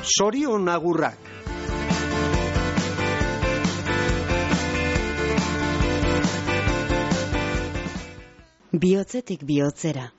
Zorion agurrak. Bihotzetik bihotzera.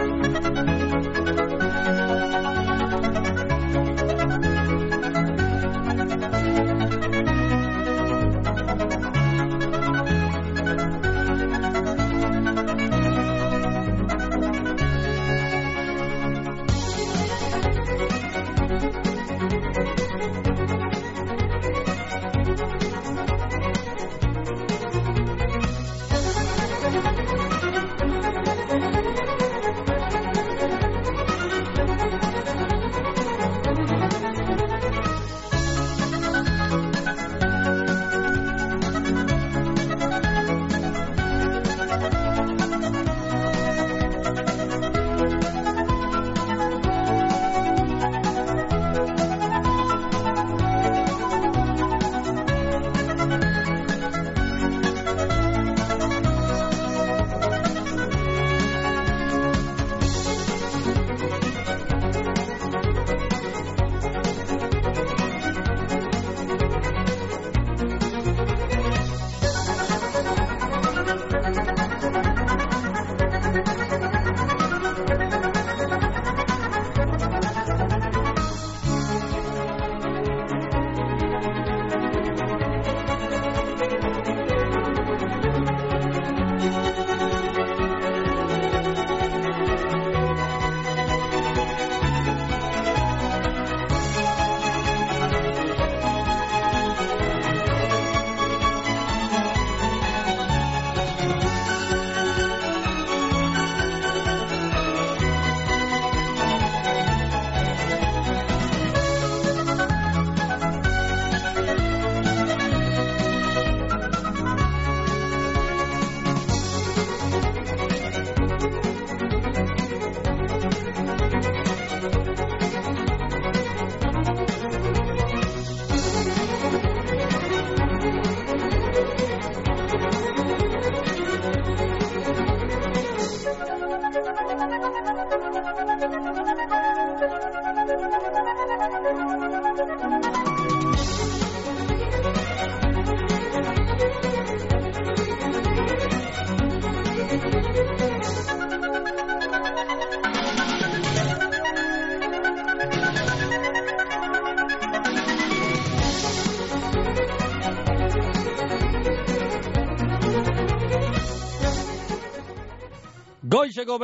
Goizeko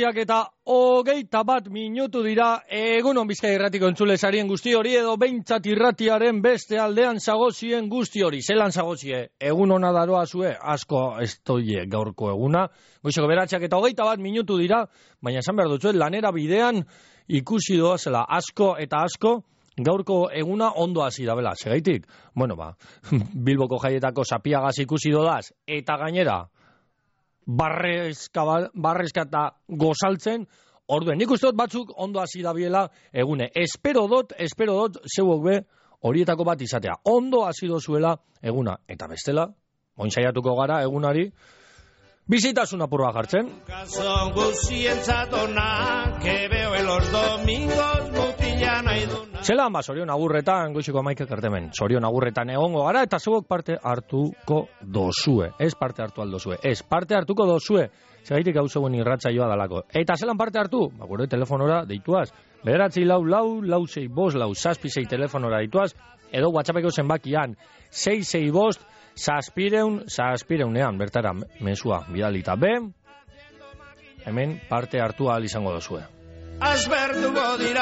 9:21 dira, egunon Bizkaia Irratiko entzule sarien guzti hori, edo behintzat irratiaren beste aldean zagozien guzti hori. Zelan zagozie, egun hona daroa zue, asko estoie gaurko eguna. Goizeko 9:21 dira, baina esan behar dutzu, lanera bidean ikusi doa zela asko eta asko, gaurko eguna ondo hasi da bela. Segaitik, Bilboko jaietako sapiagaz ikusi dodaz, eta gainera, barrezka eta gozaltzen, orduen, nik uste dut batzuk ondo hasi da biela egune. Espero dut, zeuok be, horietako bat izatea. Ondo hasi dozuela eguna. Eta bestela, oin saiatuko gara egunari, bizitasun apurua jartzen. Zelan zorion agurretan, goizeko 11 ertemen, zorion agurretan egongo gara, eta zeuok parte hartuko dozue. Ez parte hartu aldozue, ez parte hartuko dozue. Zegaitik hau zeuen irratsaioa dalako. Eta zelan parte hartu? Gure telefonora deituaz. 944-665-6 telefonora deituaz, edo WhatsAppeko zenbakian 665-600 bertara mesua bidalita be, hemen parte hartu ahal izango dozue. Asbertuko dira.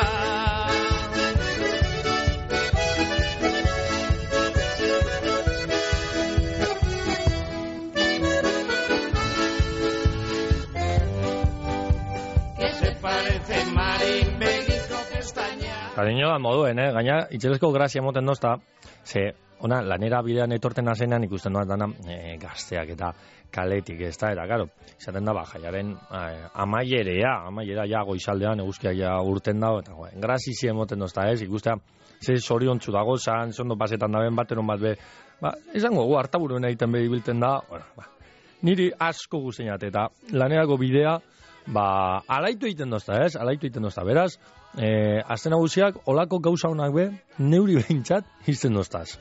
Cariño, moduen, gaina, itxelezko grazia moten dozta, ze, ona, lanera bidean etorten azenean ikusten doa dana gazteak eta kaletik, ez da, eta, karo, izaten da, jaiaren amaiera ja goizaldean, eguzkia ja urten dago, eta, grazizi emoten dozta, ez, ikustea, ze zoriontzu dago, zan, zondo pasetan daben, bateron bat be, esango, hartaburuen egiten behibilten da, niri asko guztiinat, eta lanerako bidea, Alaitu egiten dozta, ez? Alaitu egiten dozta. Beraz, aste nagusiak olako gauza honak be, neuri behintzat izten doztaz.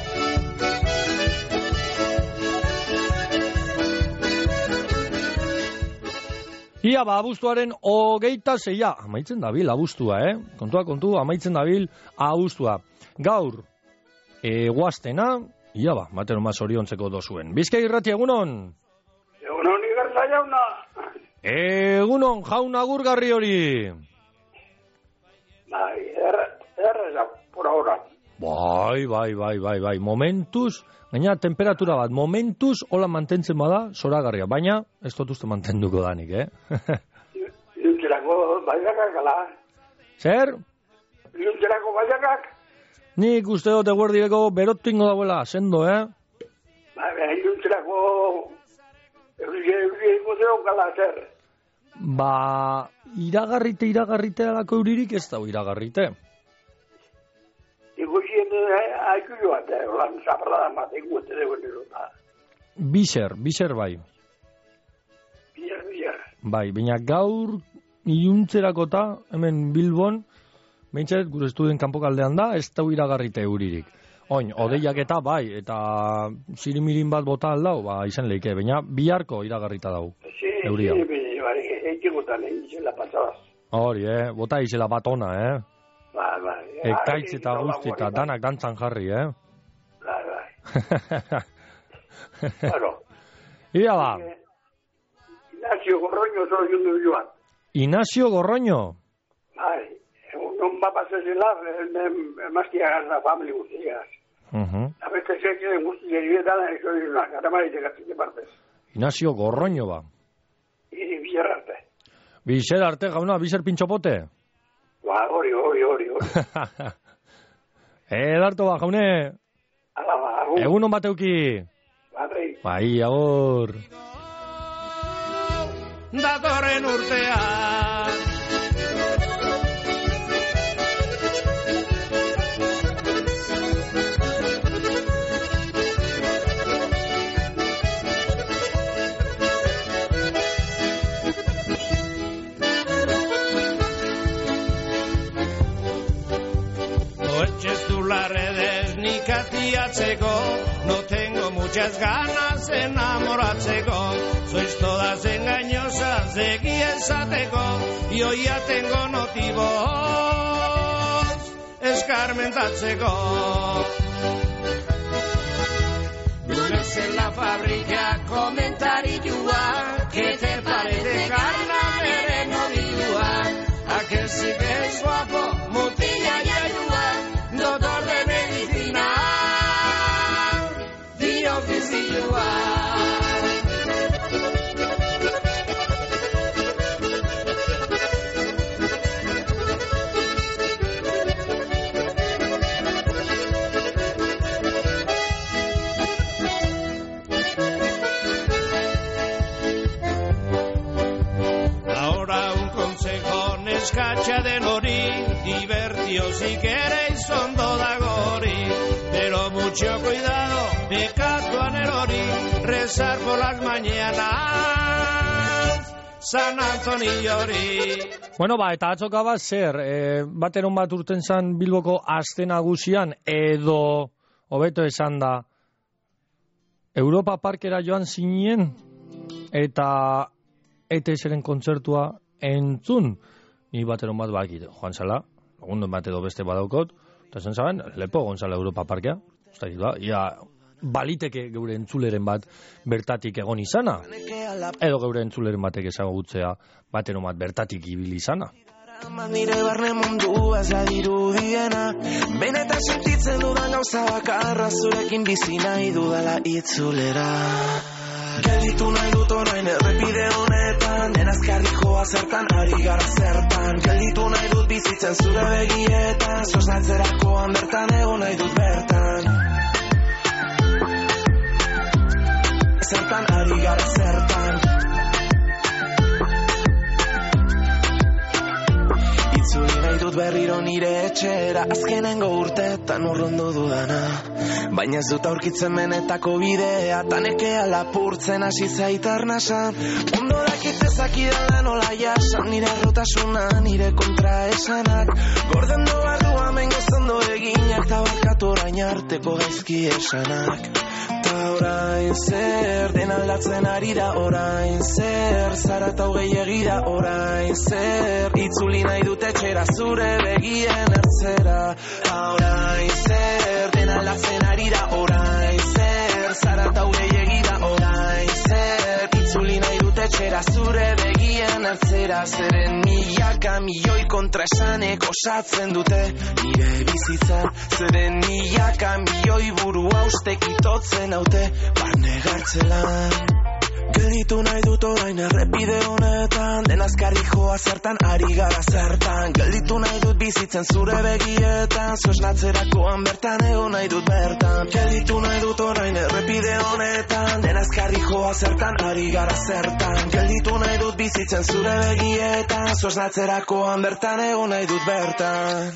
Ia, abuztuaren 26, amaitzen dabil abuztua, kontu, amaitzen dabil abuztua. Gaur, guaztena, ia batero maz oriontzeko dozuen. Bizkai Irrati, egunon? Egunon, Igarza jauna. Egunon, jauna gurgarri hori. Bai, erreza, por ahora. Bai, momentuz, gaina temperatura bat, momentuz, hola mantentzen bada, zoragarria, baina, ez dut mantenduko danik, Iluntzerako baiakak, ala? Zer? Iluntzerako baiakak? Nik uste dut eguerdibeko berotingo dauela, sendo, Iluntzerako euriko zeok, ala, zer? Iragarrite alako euririk ez dago iragarrite. Ikusien haiku joat, holan zaparradan bat ikuste dugu niruta. Bizer bai. Bizer. Bai, baina gaur iluntzerakota, hemen Bilbon, behintzat gure estudien kanpokaldean da, ez dago iragarrite euririk. Oin, odeiak eta bai, eta zirimirin bat bota aldau, izan leike, baina biharko iragarrita dau. Euria. Etxekotan izela pasabaz. Hori, bota izela bat ona, Bai. Ekaitz eta guzti eta danak dantzan jarri, Bai. Claro. Ia ba. Inazio Gorroño zoro jundu joan. Inazio Gorroño? Bai. Non va pasazela, emazkia garza famili guztiagaz. Abeste sekeren guztiak dietan, eso dira, garamaritek atzite partez. Inazio Gorroño ba. Bizer arte. Bizer arte, jauna, bizer pintxopote? Hori. Edarto ba, jaune. Egunon bateuki. Bai, agor. Datorren urtea. Las redes ni catiatzeko, no tengo muchas ganas de enamoratzeko, sois todas engañosas, seguí esateko, yo ya tengo motivos escarmentatzeko. Lunes en la fábrica, comentarioa, ¿qué te parece carna de novioa? Aquel sí que es guapo, mutilla y ayuda. Doctor de medicina, dio que sí Ahora un consejo nescacha de nori, divertíos si queréis son toda gori, pero mucho cuidado, pecado en el ori, rezar por las mañanas, San Antonio hori. Bueno, eta atzoka bat zer, bateron bat urten zan Bilboko aste nagusian, edo, hobeto esan da, Europa Parkera joan zinien, eta ETS-ren kontzertua entzun, ni bateron bat bakit, joan zala, lagunden bat edo beste badaukot, eta zen zaben, lepo gonzala Europa Parkea, ia baliteke geure entzuleren bat bertatik egon izana, edo geure entzuleren batek ezagutzea bateron bat bertatik ibili izana. Nire barne mundua ez da dirudiena, benetan sentitzen dudan gauza bakarra, zurekin bizi nahi dudala itzulera. Gelditu nahi dut orain errepide honetan, denazkarrikoa zertan, ari gara zertan. Gelditu nahi dut bizitzen zure begietan, sosnatzerakoan bertan egon nahi dut bertan. Zertan, ari gara zertan. Itzuli nahi dut dut berriro nire etxera, azkenengo urteetan urrundu dudana. Baina ez dut aurkitzen benetako bidea, tanekea lapurtzen hasi zaitarnasan. Ondo dakit ezakidan nola jasan, nire errotasuna, nire kontraesanak. Gordendo barruan bengo zondo eginak, ta barkatu orain arteko gaizki esanak. Ta orain zer, den aldatzen ari da orain zer, zara eta hogei egida orain zer, itzuli nahi dut etxera zure begien ertzera. Ta orain zer, den aldatzen ari da orain zer, zara eta hogei egida orain zer, itzuli nahi dut etxera zure begien ertzera. Zeren milaka milioi kontraesanek osatzen dute nire bizitza, zeren milaka milioi burua ustek itotzen haute barne gartzelan. Gelditu nahi dut orain errepide honetan, den azkarri joa zertan ari gara zertan. Gelditu nahi dut bizitzen zure begietan, zosnatzerakoan bertan egon nahi dut bertan. Gelditu nahi dut orain errepide honetan, den azkarri joa zertan ari gara zertan. Gelditu nahi dut bizitzen zure begietan, zosnatzerakoan bertan egon nahi dut bertan.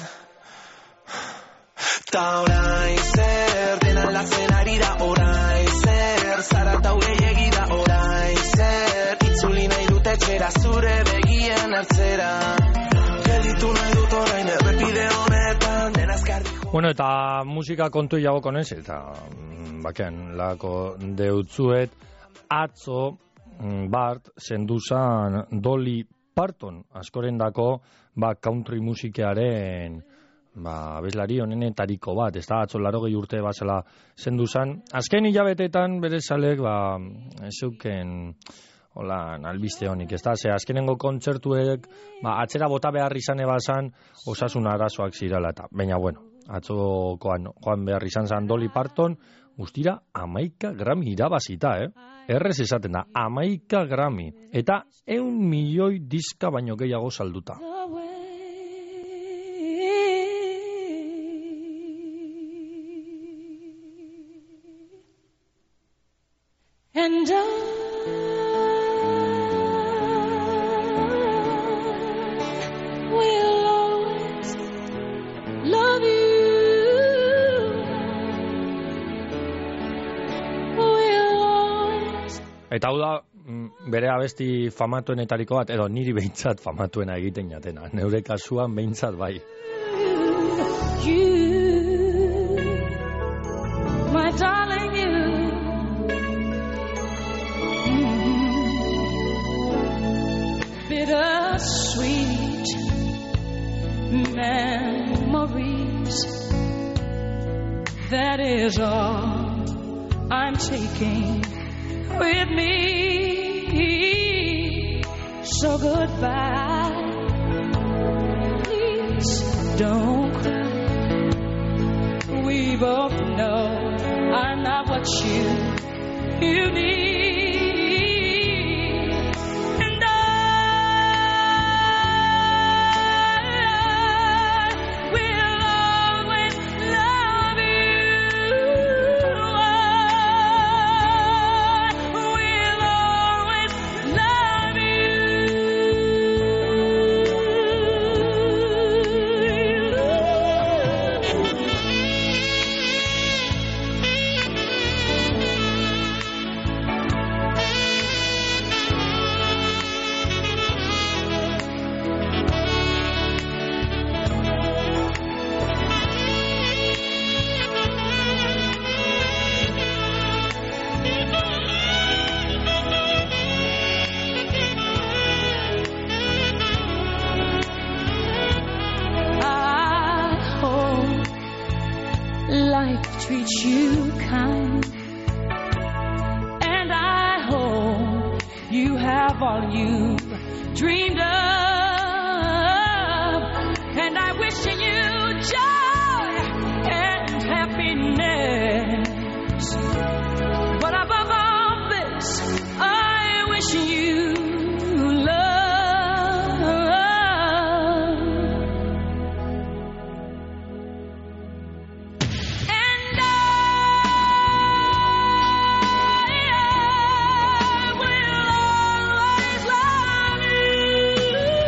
Ta orain zer, den aldatzen ari da orain zer, zara eta hogei egida orain zer, itzuli nahi dut etxera zure begien hartzera. Gelditu nahi dut orain errepide honetan, den azkarri. Bueno, eta musika kontu jago konez, eta bakean lako deutzuet, atzo Bart zenduzan Dolly Parton, askorendako country musikearen abeslari honenetariko bat, ez da, atzo 80 urte bazela zendu zan. Azken hilabetetan bere zalek zeuken albiste honik, ez da, ze azkenengo kontzertuek atzera bota behar izan ebazan osasun arazoak zirala eta, baina bueno, atzokoan joan behar izan zan Dolly Parton, guztira 11 Grammy irabazita, errez esaten da, 11 Grammy, eta 1 milioi diska baino gehiago salduta. And I will always love you. Will always. Eta hau da, bere abesti famatuenetariko bat, edo niri behintzat famatuena egiten jatena. Neure kasuan behintzat bai. You, my darling, you. Bittersweet memories, that is all I'm taking with me. So goodbye, please don't cry. We both know I'm not what you need. Treat you kind, and I hope you have all you dreamed of, and I wish you joy and happiness, but above all this I wish you love.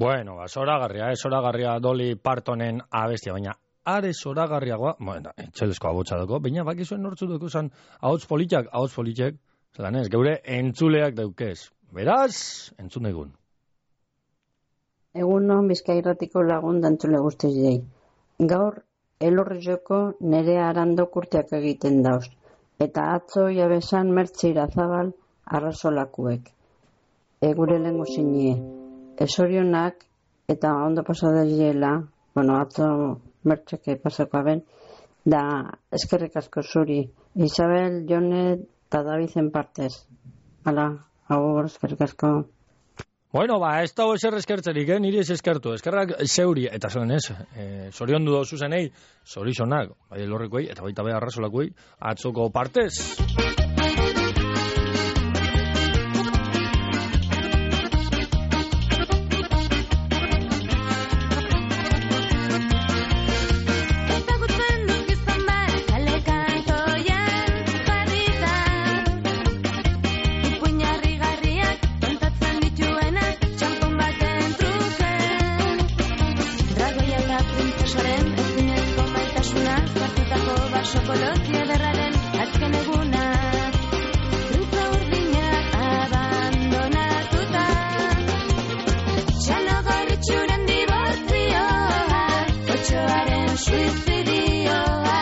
Bueno, zoragarria Dolly Partonen abestia, baina are zoragarriagoa, bueno, txelezko abotsa dago, baina bakizuen nortzu dugu zan ahots politak, zelan ez, geure entzuleak daukez. Beraz, entzun egun. Egunon Bizkairratiko lagun dantzule guztiei. Gaur, elorri joko Nerea Arandok urteak egiten dauz. Eta atzo jabesan Mertzira Zabal arrazolakuek. Gure lengu zinie. Esorionak eta ondo pasada diela, bueno, atzo Mertzeke pasako aben, da eskerrik asko zuri. Isabel, Jonet eta Davizen partez. Hala, agur, eskerrik asko. Bueno, ez dago eser eskertzerik, niri ez eskertu. Eskerrak zeuri, eta zelen ez, zorion du zuzenei, zorizonak, bai elorrikoei, eta baita beha arrazolakoei, atzoko partez. Sokolotia derraren azken eguna Trufa urdinak abandonatuta Txanogar itxuren dibortzioa Otxoaren suizidioa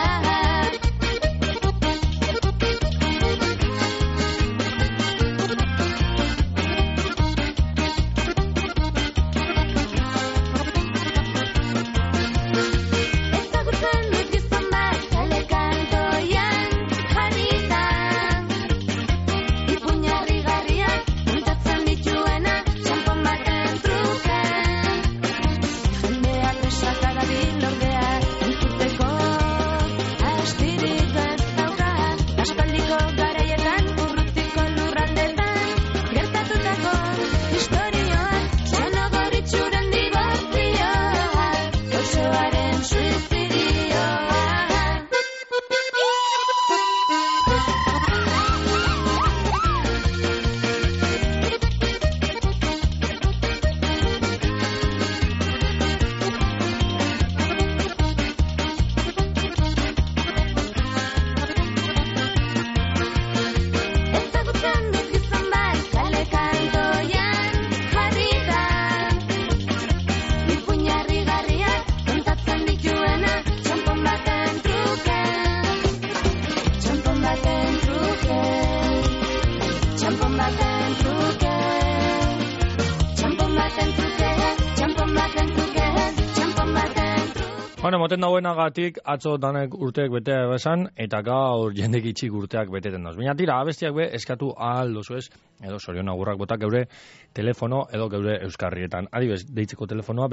Bueno, moten dauenagatik atzo danek urteak betea besan, eta gaur jendek itxik urteak beteten dauz. Baina tira, abestiak be, eskatu ahal dozu ez, edo sorion agurrak botak geure telefono edo geure euskarrietan. Adibes, deitzeko telefonoa,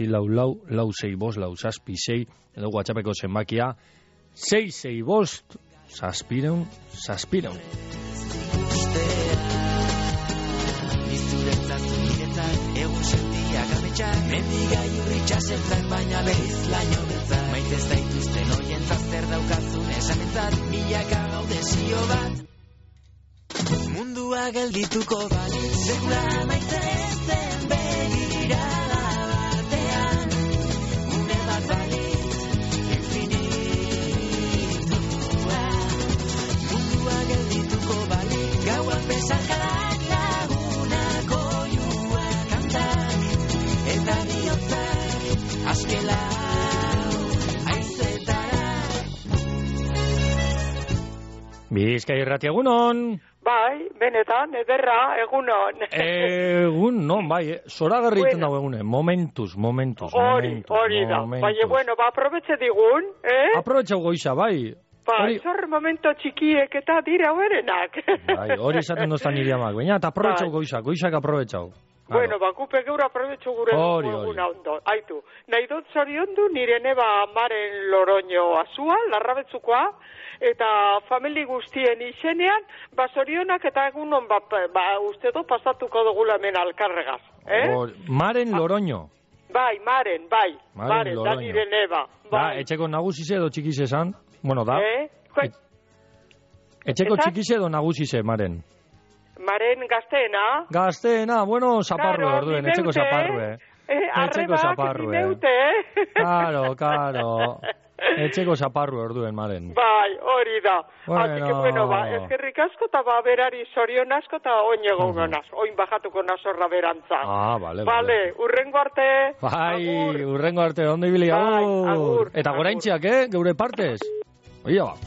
944-665-6, edo WhatsAppeko zenbakia, 665-6. Egun sentiak ametxak, mendigai urritxasetzak, baina behiz laino beltzak. Maitez daituzten oientzat zer daukazun esamentzat, milaka gaude zio bat. Mundua geldituko bali, sekula maitezen begirada batean. Une bat bali, infinitua. Mundua geldituko bali, gauak besarkadak. Askela aizetara. Bizkairratia egunon. Bai, benetan, ederra, egunon. Egunon, bai, zoragarri iten dago egune, momentuz. Hori da, baina, bueno, aprobetxe digun, Aprobetxe goiza, bai. Bai, zor momento txikiek eta dira berenak. Bai, hori esaten doztan nire amak, baina, eta aprobetxau goizak aprobetxau. Bueno, bakupe geur aprobetxu gure eguna ondo. Aitu, nahi dut zoriondu nire neba Maren Loroño azua, larrabetzukoa, eta famili guztien izenean, zorionak eta egunon uste du pasatuko dugula hemen alkarregaz. Maren Loroño. Bai, Maren, da nire neba. Da, etxeko nagusize edo txikize esan? Bueno, da. Etxeko txikize edo nagusize, Maren? Maren gazteena. Bueno, zaparrue, orduen, etxeko zaparrue. Etxeko zaparruen. Karo. Etxeko zaparru orduen, maren. Bai, hori da. Así que, bueno, eskerrik asko, eta berari zorion asko, eta oin egongo naz. Oin bajatuko nazorra berantza. Vale, urrengo arte. Bai, urrengo arte, ondo ibili, agur. Eta goraintziak, geure partez. Oia ba.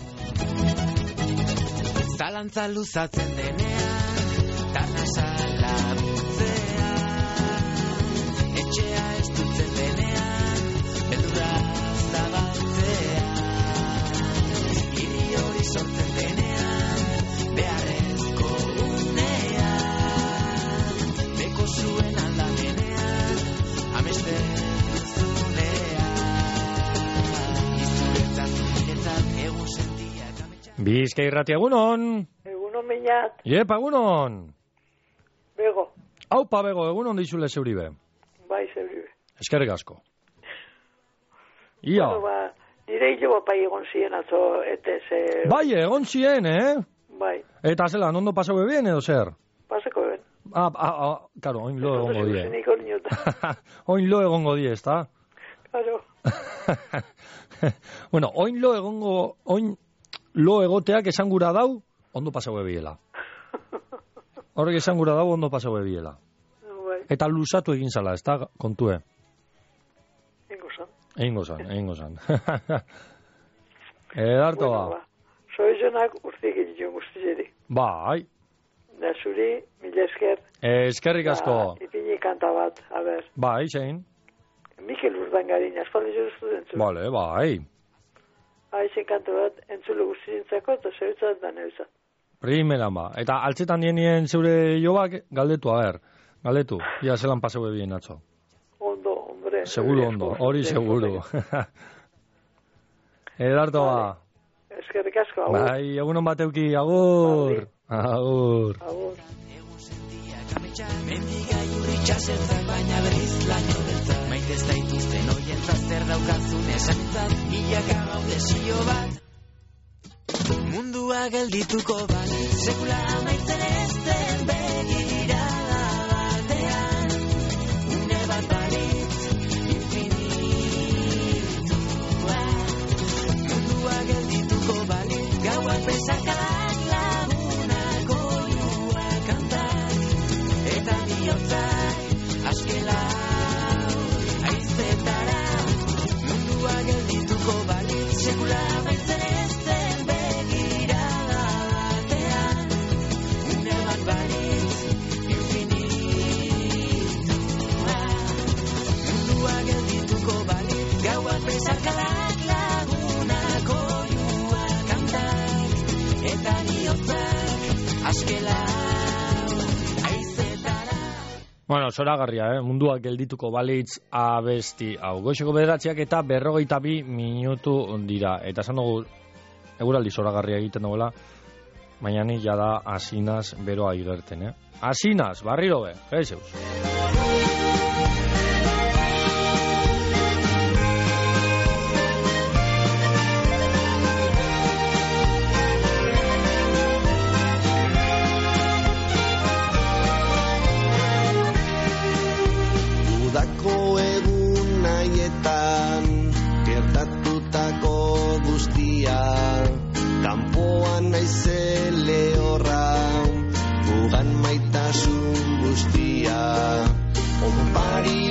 Zalantza luzatzen denean, tarnazala butzea, etxea estutzen denean, beldura zabaltzea, hiri hori sortzen denean, beharrezko unean, beko zuen aldamenean, amesten duzunean, izuretzat, niretzat, egun sentia kametxan. Bizkai irrati egunon. Egunon minat. Iepa egunon. Bego. Aupa bego, egunon dizule zeuribe. Bai, zeuribe. Eskerrik asko. Ia. Bueno, nire hilo bai egon ziren atzo, etez... Bai, egon ziren, Bai. Eta zela, nondo pasau bien edo zer? Paseko ben. Karo, oin lo egongo die. Oin lo egongo die, ez da? Karo. Bueno, oin lo egoteak esan gura dau, ondo pasau ebiela. Horrek esan gura dau, ondo pasau ebiela. Eta luzatu egin zala, ez da, kontue? Egingo zan. Edarto ba. Soizonak urtik egin guztizeri. Bai. Da zuri, mila esker. Eskerrik asko. Ipini kanta bat, a ber. Bai, zein? Mikel Urdangarin, aspaldi joztu entzule. Bale, bai. Haizen kantu bat, entzule guztientzako, eta zeutzat da neuzat. Primeran ba. Eta altzetan dienien zeure jobak, galdetu, a ber. Galdetu, ia zelan paseu ebien atzo. Ondo, hombre. Seguro ondo, hori seguro. Edarto ba. Eskerrik asko, agur. Bai, egunon bateuki, agur. Agur. Agur. Mendigai urritxasertzak baina berriz laino beltzak. Maitez daituzten oien zer daukazun esantzat, milaka gaude zio bat. Mundua geldituko bat, sekula amaitzen ez den begirada batean. Une bat baritz, infinitua. Mundua geldituko balit, gauak bezarkadak lagunak oiua kantak. Eta bihotzak, askela aizetara. Mundua geldituko balit, sekula amaitzen ez den begirada batean. Une bat baritz, infinitua. Mundua geldituko balit, gauak bezarkadak lagunak oiua kantak. Eta bihotzak, askela bueno, zoragarria, munduak geldituko balitz abesti hau. Goizeko 9 eta 52 minutu dira. Eta esan dugu, eguraldi zoragarria egiten duela, baina ni jada asinaz beroa igerten, Asinaz, barriro be, gezeuz. Kanpoan naize lehorra, gugan maitasun guztia, onpari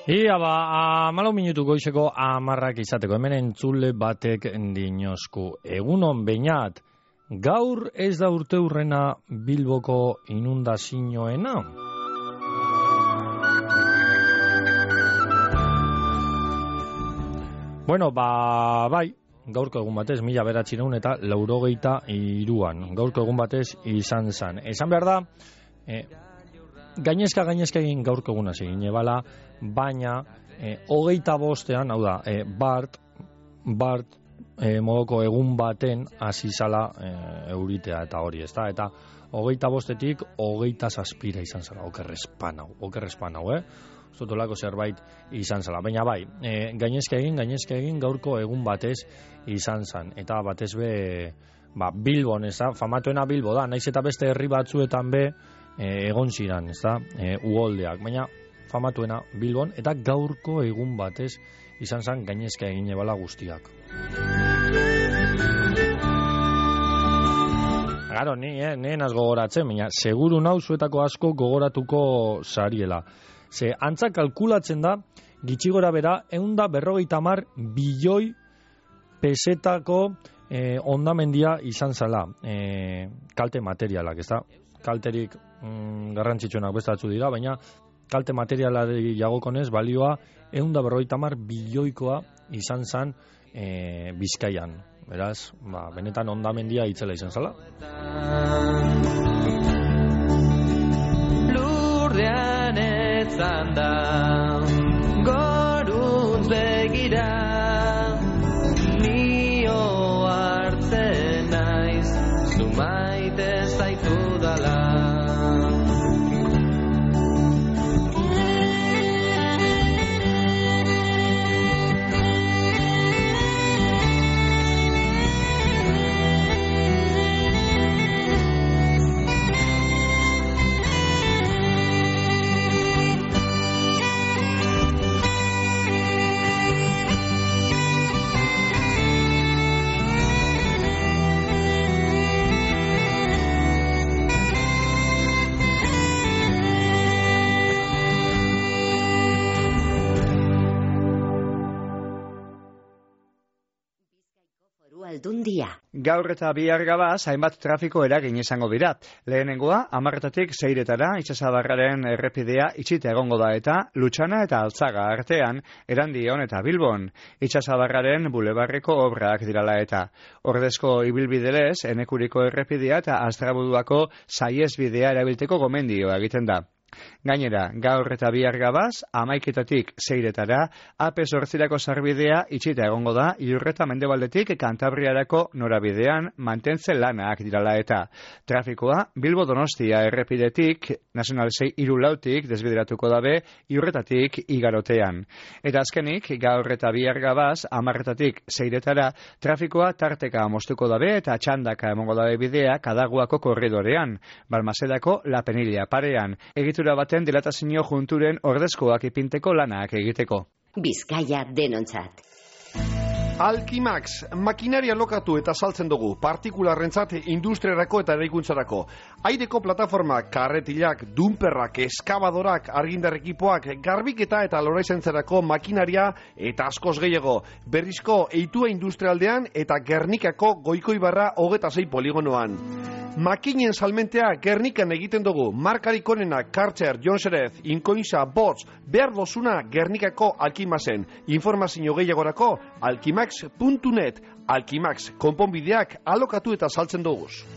Ia ba, 14 minutu goizeko 10 izateko, hemen entzule batek dinosku. Egunon beinat, gaur ez da urte hurrena Bilboko inundazioena? Bueno, bai, gaurko egun batez, 1983an, gaurko egun batez izan zan. Esan behar da, gainezka egin gaurko eguna egin ebala, baina 25ean, hau da, Bart modoko egun baten hasi zala euritea eta hori, ezta? Eta 25etik 27 izan zala, okerrespan hau, Zotolako zerbait izan zala. Baina bai, gainezka egin gaurko egun batez izan zan. Eta batez be, Bilbon, ez da? Famatuena Bilbo da, naiz eta beste herri batzuetan be egon ziran, ez da? Uholdeak, baina famatuena Bilbon, eta gaurko egun batez izan zan gainezka egin ebala guztiak. Garo, nien az gogoratzen, baina seguru nau zuetako asko gogoratuko zariela. Ze antza kalkulatzen da, gitxigora bera, 150 bilioi pesetako ondamendia izan zala, kalte materialak, ez da? Kalterik garrantzitsuenak bestatzu dira, baina kalte materialari jagokonez balioa 150 bilioikoa izan zan Bizkaian. Beraz, benetan ondamendia itzela izan zala. Lurrean etzan da goruntz begira nio hartzen naiz zu maite zaitu dala. Gaur eta bihar gabaz, hainbat trafiko eragin izango dira. Lehenengoa, 10:00 6:00 itsasadarraren errepidea itxita egongo da eta Lutxana eta Altzaga artean, Erandion eta Bilbon. Itsasadarraren bulebarreko obrak dirala eta. Ordezko ibilbidelez, Enekuriko errepidea eta Astrabuduako saiesbidea erabilteko gomendioa egiten da. Gainera, gaur eta bihar gabaz, 11:00 6:00 AP8 sarbidea itxita egongo da, Iurreta mendebaldetik Kantabriarako norabidean mantentzen lanak dirala eta. Trafikoa Bilbo Donostia errepidetik, Nacional 6 Irulautik desbideratuko dabe, Iurretatik igarotean. Eta azkenik, gaur eta bihar gabaz, 10:00 6:00 trafikoa tarteka mostuko dabe eta txandaka emongo dabe bidea Kadaguako korridorean, Balmasedako La Penilla parean, egitura baten dilatazio junturen ordezkoak ipinteko lanak egiteko. Bizkaia denontzat. Alkimax, makinaria lokatu eta saltzen dugu, partikularrentzat industriarako eta eraikuntzarako. Aireko plataformak, karretilak, dumperrak, eskabadorak, argindar ekipoak, garbiketa eta loraizentzarako makinaria eta askoz gehiago. Berrizko eitua industrialdean eta Gernikako Goikoibarra 26 poligonoan. Makinen salmentea Gernikan egiten dugu, markarik onena Kartzer, Jonserez, Inkoinza, Bots, behar dozuna Gernikako Alkimaxen. Informazio gehiagorako alkimax.net, Alkimax, konponbideak alokatu eta saltzen duguz.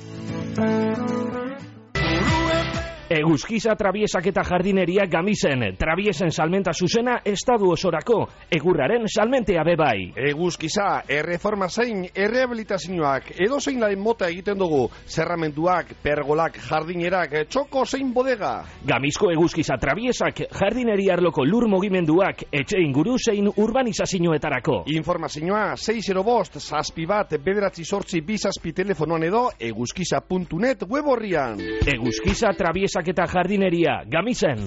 Eguzkiza Trabiesak eta Jardineria Gamisen, Trabiesen salmenta zuzena estadu osorako, egurraren salmentea bebai. Eguzkiza, erreforma zein, errehabilitazioak, edo zein lain mota egiten dugu, zerramenduak, pergolak, jardinerak, txoko zein bodega. Gamizko Eguzkiza Trabiesak, Jardineria arloko lur mugimenduak, etxe inguru zein urbanizazioetarako. Informazioa 605 zazpi1 9 2 zazpi telefonoan edo eguzkiza.net web horrian. Eguzkiza Trabiesak eta Jardineria Gamisen.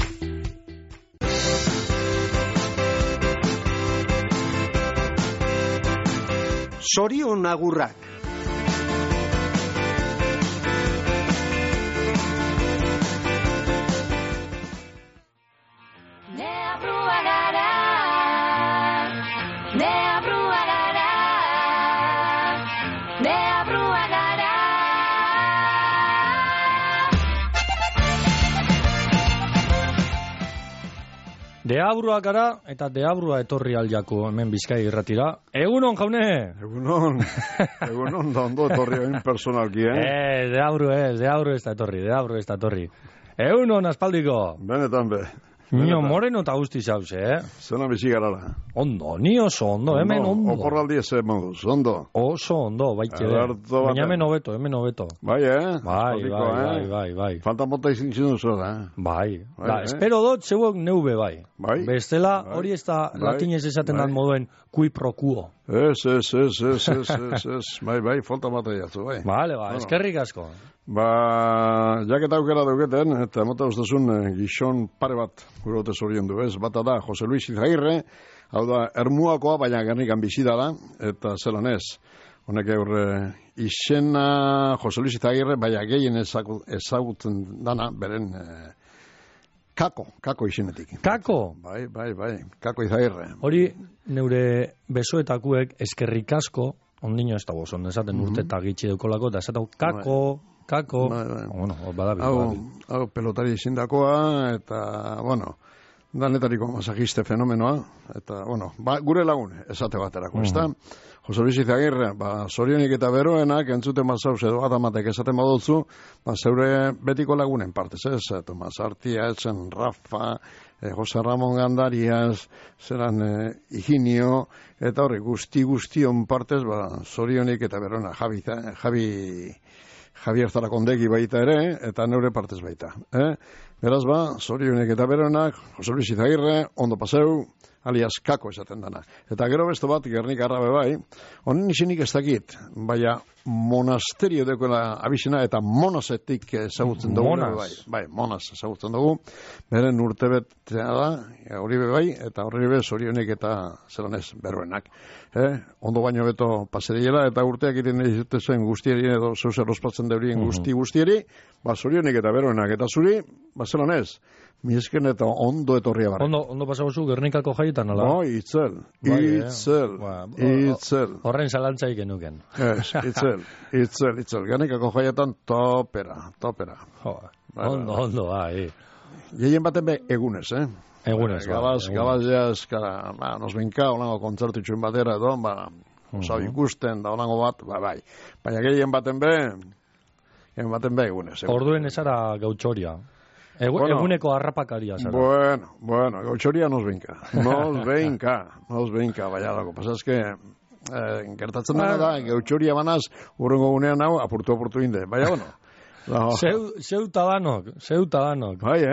Sorion agurrak. Deabrua gara, deabrua gara, deabrua gara. Deabrua gara eta deabrua etorri aljako hemen Bizkai irratira. Egunon, jaune! Egunon da ondo etorri hain personalki, Deabru ez da etorri. Egunon, aspaldiko! Benetan be. Nio moreno eta guzti zauz, Zena bizi garala. Ondo, ni oso ondo, hemen ondo. Oporraldi ez moduz, ondo. Oso ondo, baitxe. Baina hemen hobeto. Bai, Bai. Falta mota izin zinu zora, Bai. Espero dut, zeuek neube bai. Bestela, hori ez da latinez esaten dan moduen qui pro quo. Ez. Bai, falta mota jatzu, bai. Vale, eskerrik asko. Jaketa aukera dauketen, eta mota ustazun gixon pare bat gurote zorien du, ez? Bata da, Jose Luis Izagirre, hau da, Ermuakoa, baina Gernikan bizida da, eta zelan ez. Honek aurre izena Jose Luis Izagirre, baina gehien ezagutzen dana, beren Kako izenetik. Kako? Bai, Kako Izagirre. Hori, neure besoetakuek eskerrik asko, ondino ez da gozon, esaten urte eta gitsi deukolako, eta esaten Kako, bueno, badabi. Hau pelotari izindakoa, eta, bueno, danetariko masajiste fenomenoa, eta, bueno, gure lagun, esate baterako, ez da? Jose Luis Izagirre, zorionik eta beroenak, entzuten bazauz edo adamatek esaten badotzu, zeure betiko lagunen partez, ez? Tomas Artiatzen, Rafa, Jose Ramon Gandarias, zeran Higinio, eta horri guztion partez, zorionik eta beroenak, Javier Zarakondegi baita ere, eta neure partez baita. Beraz zorionek eta beronak, Jose Luis Izagirre, ondo paseu, alias Kako esaten dana. Eta gero beste bat, Gernika Arrabe bai, honen izenik ez dakit, baina monasterio dekoela abizena, eta monasetik ezagutzen dugu. Bai, monas ezagutzen dugu. Beren urtebetea da, hori bai, eta horri be zorionek eta zelanez beroenak. Ondo baino beto paseriela, eta urteak iten zen guztieri, edo zeuzer ospatzen deurien guztieri, zorionek eta beroenak, eta zuri, zelanez, miesken eta ondo etorria barra. Ondo pasagozu Gernikako jaietan, ala? Itzel. Horren zalantzaik genuken. Itzel. Gernikako jaietan topera. Ondo, bai. Gehien baten be egunez, Egunez, Gabaz jaz, nos benka, olango kontzertu itxuen batera, edo, ikusten, da olango bat, bai. Baina gehien baten be egunez. Orduen ezara gautxoria. Eguneko harrapakaria zara. Bueno, gautxoria nos benka, baina dago. Pasazke, gertatzen da, gautxoria banaz, urrengo gunean hau, apurtu inde. Baina, bueno. Zeuta danok. Bai,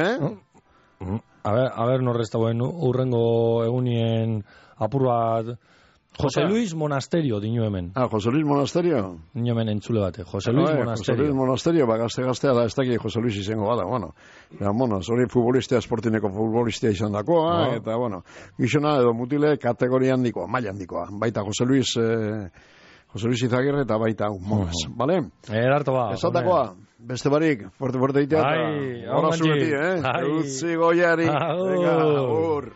A ver, norrezta buen urrengo egunien apur bat. Jose Luis Monasterio dinu hemen. Jose Luis Monasterio? Dinu hemen entzule bate. Jose Luis Monasterio, gazte-gaztea da, ez dakik Jose Luis izango bada, bueno. Hori futbolistea, esportineko futbolistea izan dakoa, eta, bueno, gizona edo mutile kategoria handikoa, maila handikoa. Baita Jose Luis Izagirre eta baita monas, bale? Erarto ba. Esatakoa, beste barik, fuerte itea, eta hora zureti, Utzi goiari. Venga, agur.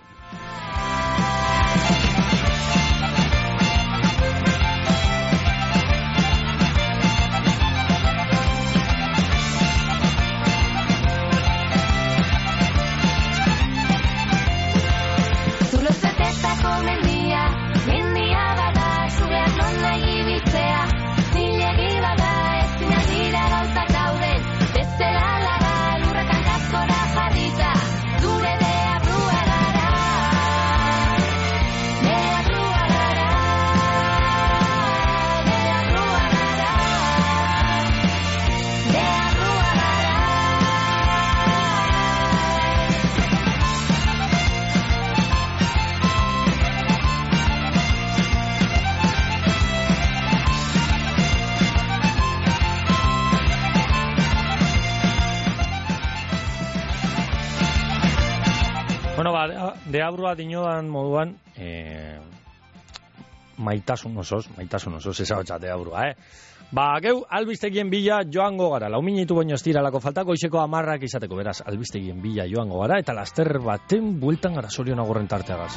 Bueno, deabrua dinodan moduan, maitasun osoz, ezabatxatea burua, Ba, geu, albistegien bila joango gara. 4 minutu baino ez diralako faltako, izeko 10 izateko, beraz, albistegien bila joango gara, eta laster baten bueltan gara Sorion Agurren tarteagaz.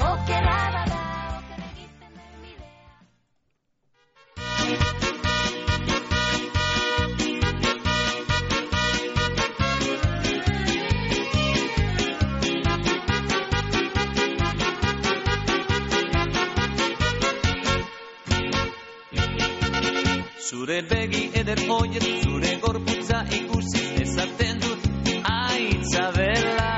Zure begi eder hoiet, zure gorputza ikusi ezaten dut Aitzabela.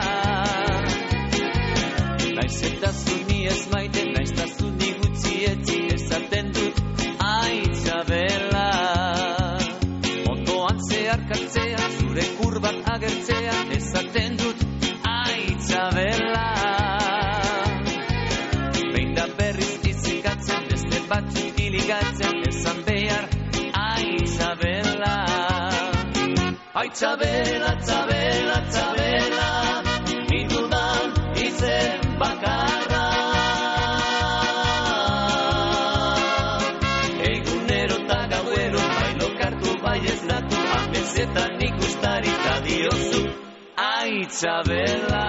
Naiz eta zuni ez maite, naiz eta zuni gutxietzi ezaten dut Aitzabela. Ondoan zeharkatzea, zure kurbak agertzea ezaten dut Aitzabela. Behin da berriz izikatzen, beste batzuk iligatzen ezan behar Aitzabela, Aitzabela, Aitzabela, Aitzabela, indudan izen bakarra. Egunero eta gauero, bai lokartu, bai ez datu, amezetan ikustari eta diozu, Aitzabela.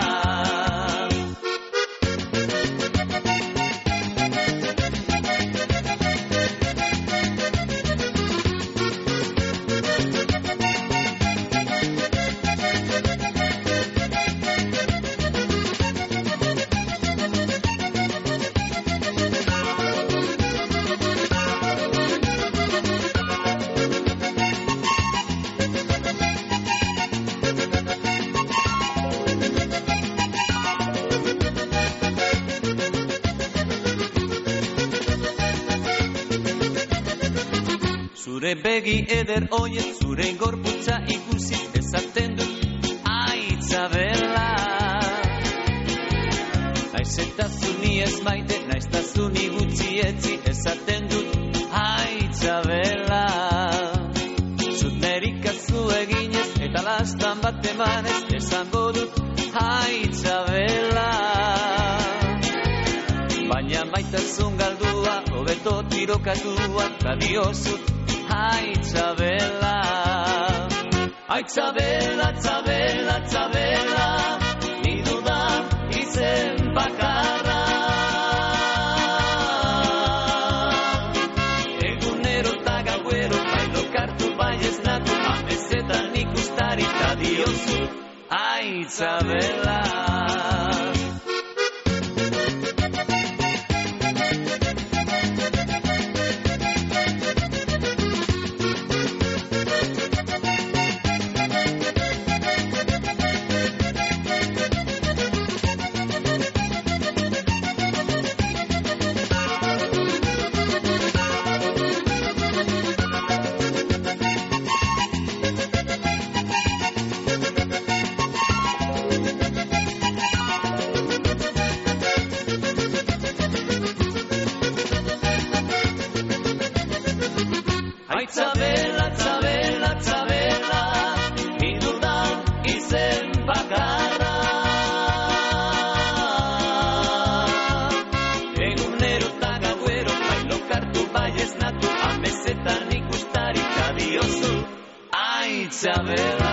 Zure begi eder oiet, zure gorputza ikusi ezaten dut Aitzabela. Naiz eta zuni ez maite, naiz eta zuni gutxietzi ezaten dut Aitzabela. Zut nerikazu eginez eta lastan bat emanez esango dut Aitzabela. Baina maitasun galdua, hobeto tirokatua, eta diozut Aitzabela, Aitzabela, Aitzabela, Aitzabela, nidudan izen bakarra. Egunero eta gauero, bai lokartu, bai ez natu, amezetan ikustari eta diozu Aitzabela. Aitzabela, Aitzabela, Aitzabela, indudan izen bakarra. Egunero eta gauero, bai lokartu, bai ez natu, amezetan ikustari eta diozu Aitzabela.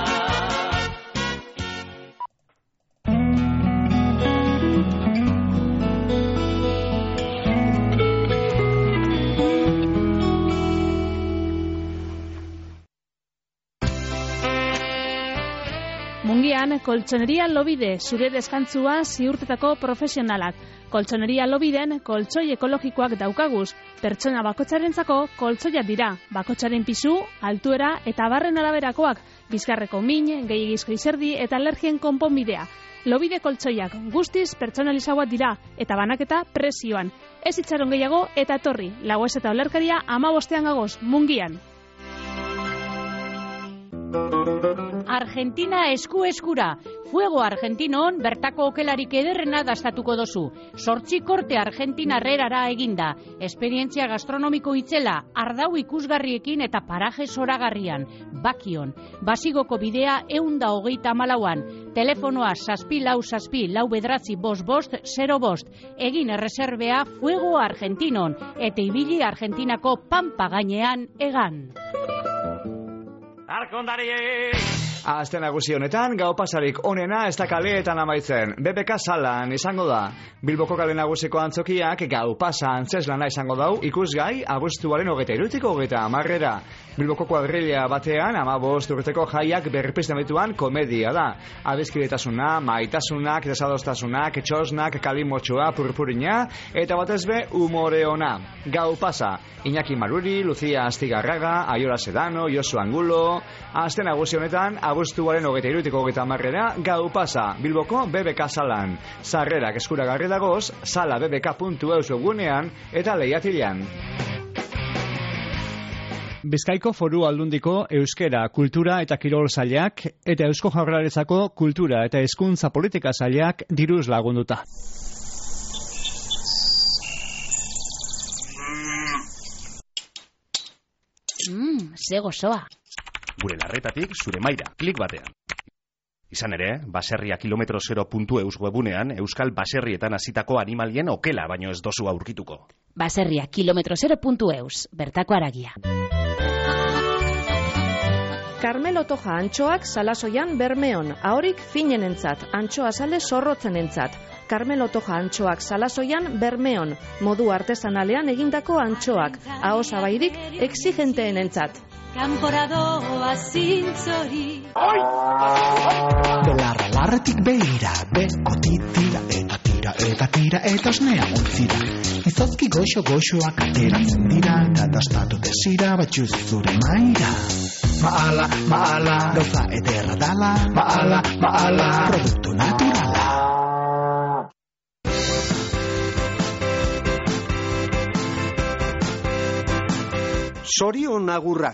Mungian, Koltsoneria Lobide, zure deskantzua ziurtetako profesionalak. Koltsoneria Lobiden, koltsoi ekologikoak daukaguz. Pertsona bakotxarentzako koltsoiak dira. Bakotxaren pisu, altuera eta barren araberakoak. Bizkarreko min, gehiagizko izerdi eta alergien konponbidea. Lobide koltsoiak guztiz pertsonalizauak dira eta banaketa prezioan. Ez itxaron gehiago eta etorri. Lagoez eta olerkaria 15 gagoz, Mungian. Argentina esku-eskura. Fuego Argentinon bertako okelarik ederrena dastatuko dozu. 8 korte argentinarrerara eginda. Esperientzia gastronomiko itzela, ardau ikusgarriekin eta paraje zoragarrian. Bakion. Basigoko bidea 134an. Telefonoa 644-445-505. Egin erreserbea Fuego Argentinon. Eta ibili Argentinako pampa gainean egan. Arkondari! Aste nagusi honetan, gau pasarik onena ez da kaleetan amaitzen. BBK salan izango da. Bilboko kale nagusiko antzokiak gau pasa antzeslana izango dau ikusgai abuztuaren 23-30. Bilboko kuadrilla batean 15 urteko jaiak berpiztemetuan komedia da. Abizkidetasuna, maitasunak, desadostasunak, txosnak, kalimotxoa, purpurina, eta batez be umore ona. Gau pasa. Iñaki Maruri, Lucia Astigarraga, Aiola Sedano, Josu Angulo. Aste nagusi honetan, abuztuaren 23-30 gau pasa, Bilboko BBK salan. Sarrerak eskuragarri dagoz, salabbk.eus webunean eta lehiatilean. Bizkaiko Foru Aldundiko Euskera, Kultura eta Kirol sailak eta Eusko Jaurlaritzako Kultura eta Hezkuntza Politika sailak diruz lagunduta. Ze gozoa. Gure larretatik zure maira, klik batean. Izan ere, baserria@0.eus webunean euskal baserrietan hasitako animalien okela baino ez dozu aurkituko. Baserria@0.eus, bertako aragia. Carmelo Toja antxoak Salasoian Bermeon, ahorik finenentzat, antxoa sale zorrotzenentzat. Carmelo Toja antxoak Salasoian Bermeon, modu artesanalean egindako antxoak, aho zabairik exigenteenentzat. Kanporadoa zintzori. Belarra larretik behira, bekotitira eta tira eta osnea montzira. Izozki goxoak ateratzen dira, eta dastatu desira batxuz zure maira. Maala, gauza ederra dala, maala, produktu naturala. Sorion agurrak.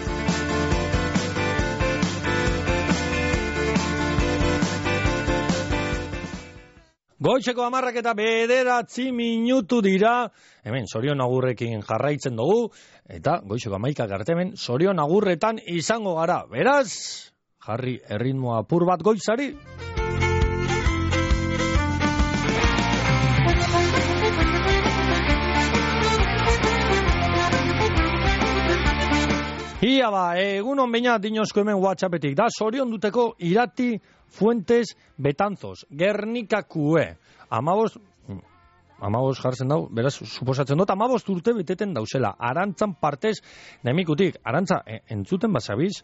Goizeko 10:09 dira. Hemen Sorion agurrekin jarraitzen dugu eta goizeko 11 arte hemen Sorion agurretan izango gara. Beraz, jarri erritmoa apur bat goizari. Ia ba, egunon baina dinozko hemen WhatsAppetik da, Sorion duteko Irati Fuentes Betanzos, Gernikakue. 15 jartzen dau, beraz, suposatzen dut, 15 urte beteten dauzela. Arantzan partez, nemikutik, arantza, entzuten basabiz,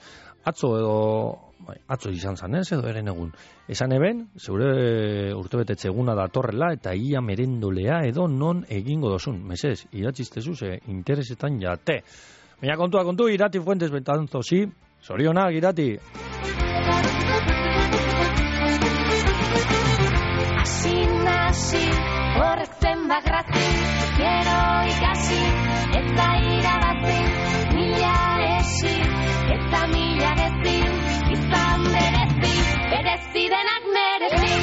atzo izan zanez edo eren egun. Esan eben, zeure urte betetze eguna datorrela, eta ia merendolea edo non egingo dozun. Mesez, iratziztezu, interesetan jate. Baina kontu, Irati Fuentes Betanzosi, Sorionak, Irati. Hasi, horrek zenbak razi, gero ikasi, eta irabazi, mila esi, eta mila gezi, izan berezi denak merezi.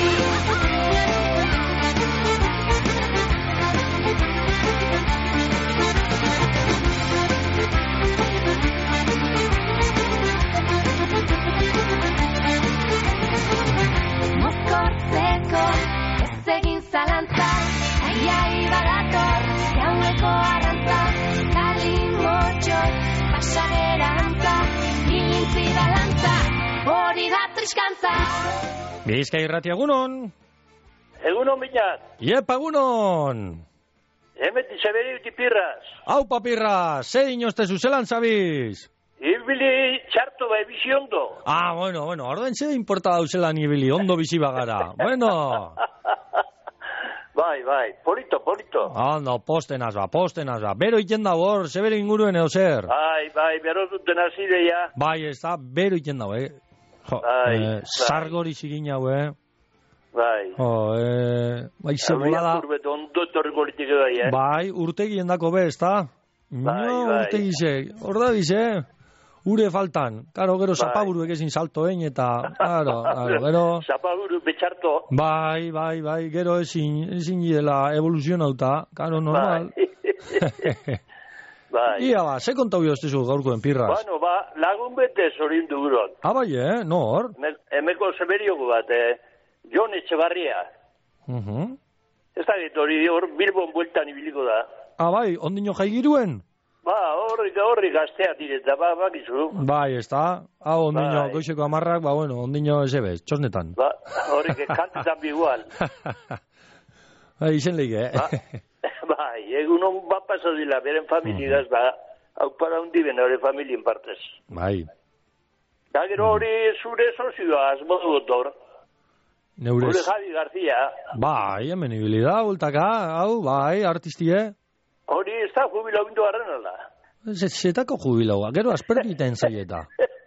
Mozkortzeko egin zalantza, aiai badator, jaueko arrantza, kalimotxo, pasagerantza, ilintzi balantza, hori da triskantza. Bizkai Irrati, egunon. Egunon binat. Iepa, egunon. Hemen dizaberi utipirraz. Hau papirraz, ze inoztezu zelan zabiz? Ibili txarto bai bizi ondo. Bueno, orduan ze importa dauzelan ibili, ondo bizi bagara. Bueno. Bai, polito. No, postenaz ba. Bero iten da hor, zebere inguruen edo zer. Bai, bero duten azideia. Bai, ez da, bero iten da, sargori zigin hau, Bai. Bai, zebolada. Bai, urtegien dako be, ez da? Bai. Urtegize, hor da dize. ure faltan. Karo, gero zapaburuek ezin salto egin eta, gero... Zapaburu betxarto. Bai, gero ezin dela evoluzionauta, karo, normal. Bai. Ia ba, ze kontau joztezu gaurkoen pirraz? Bueno, lagun bete zorin duguron. Bai, nor? Emeko Severioko bat, Jon Etxebarria. Ez da dit, hori Bilbon bueltan ibiliko da. Bai, ondino jaigiruen? Horri gaztea direta, bakizu. Bai, ez da. Ondino goizeko amarrak, ondino ezebez, txosnetan. Horrik kantetan bigual. Izen leike, Bai, egunon paso dila, beren familigaz, hau para undiben hori familien partez. Bai. Da gero hori zure sozioa, azmodu gotor. Neurez. Gure Javi García. Bai, hemen ibilida, ultaka, bai, artistie. Hori ez da jubilau bindu garren ala. Zetako jubilaua, gero aspertiten zaieta.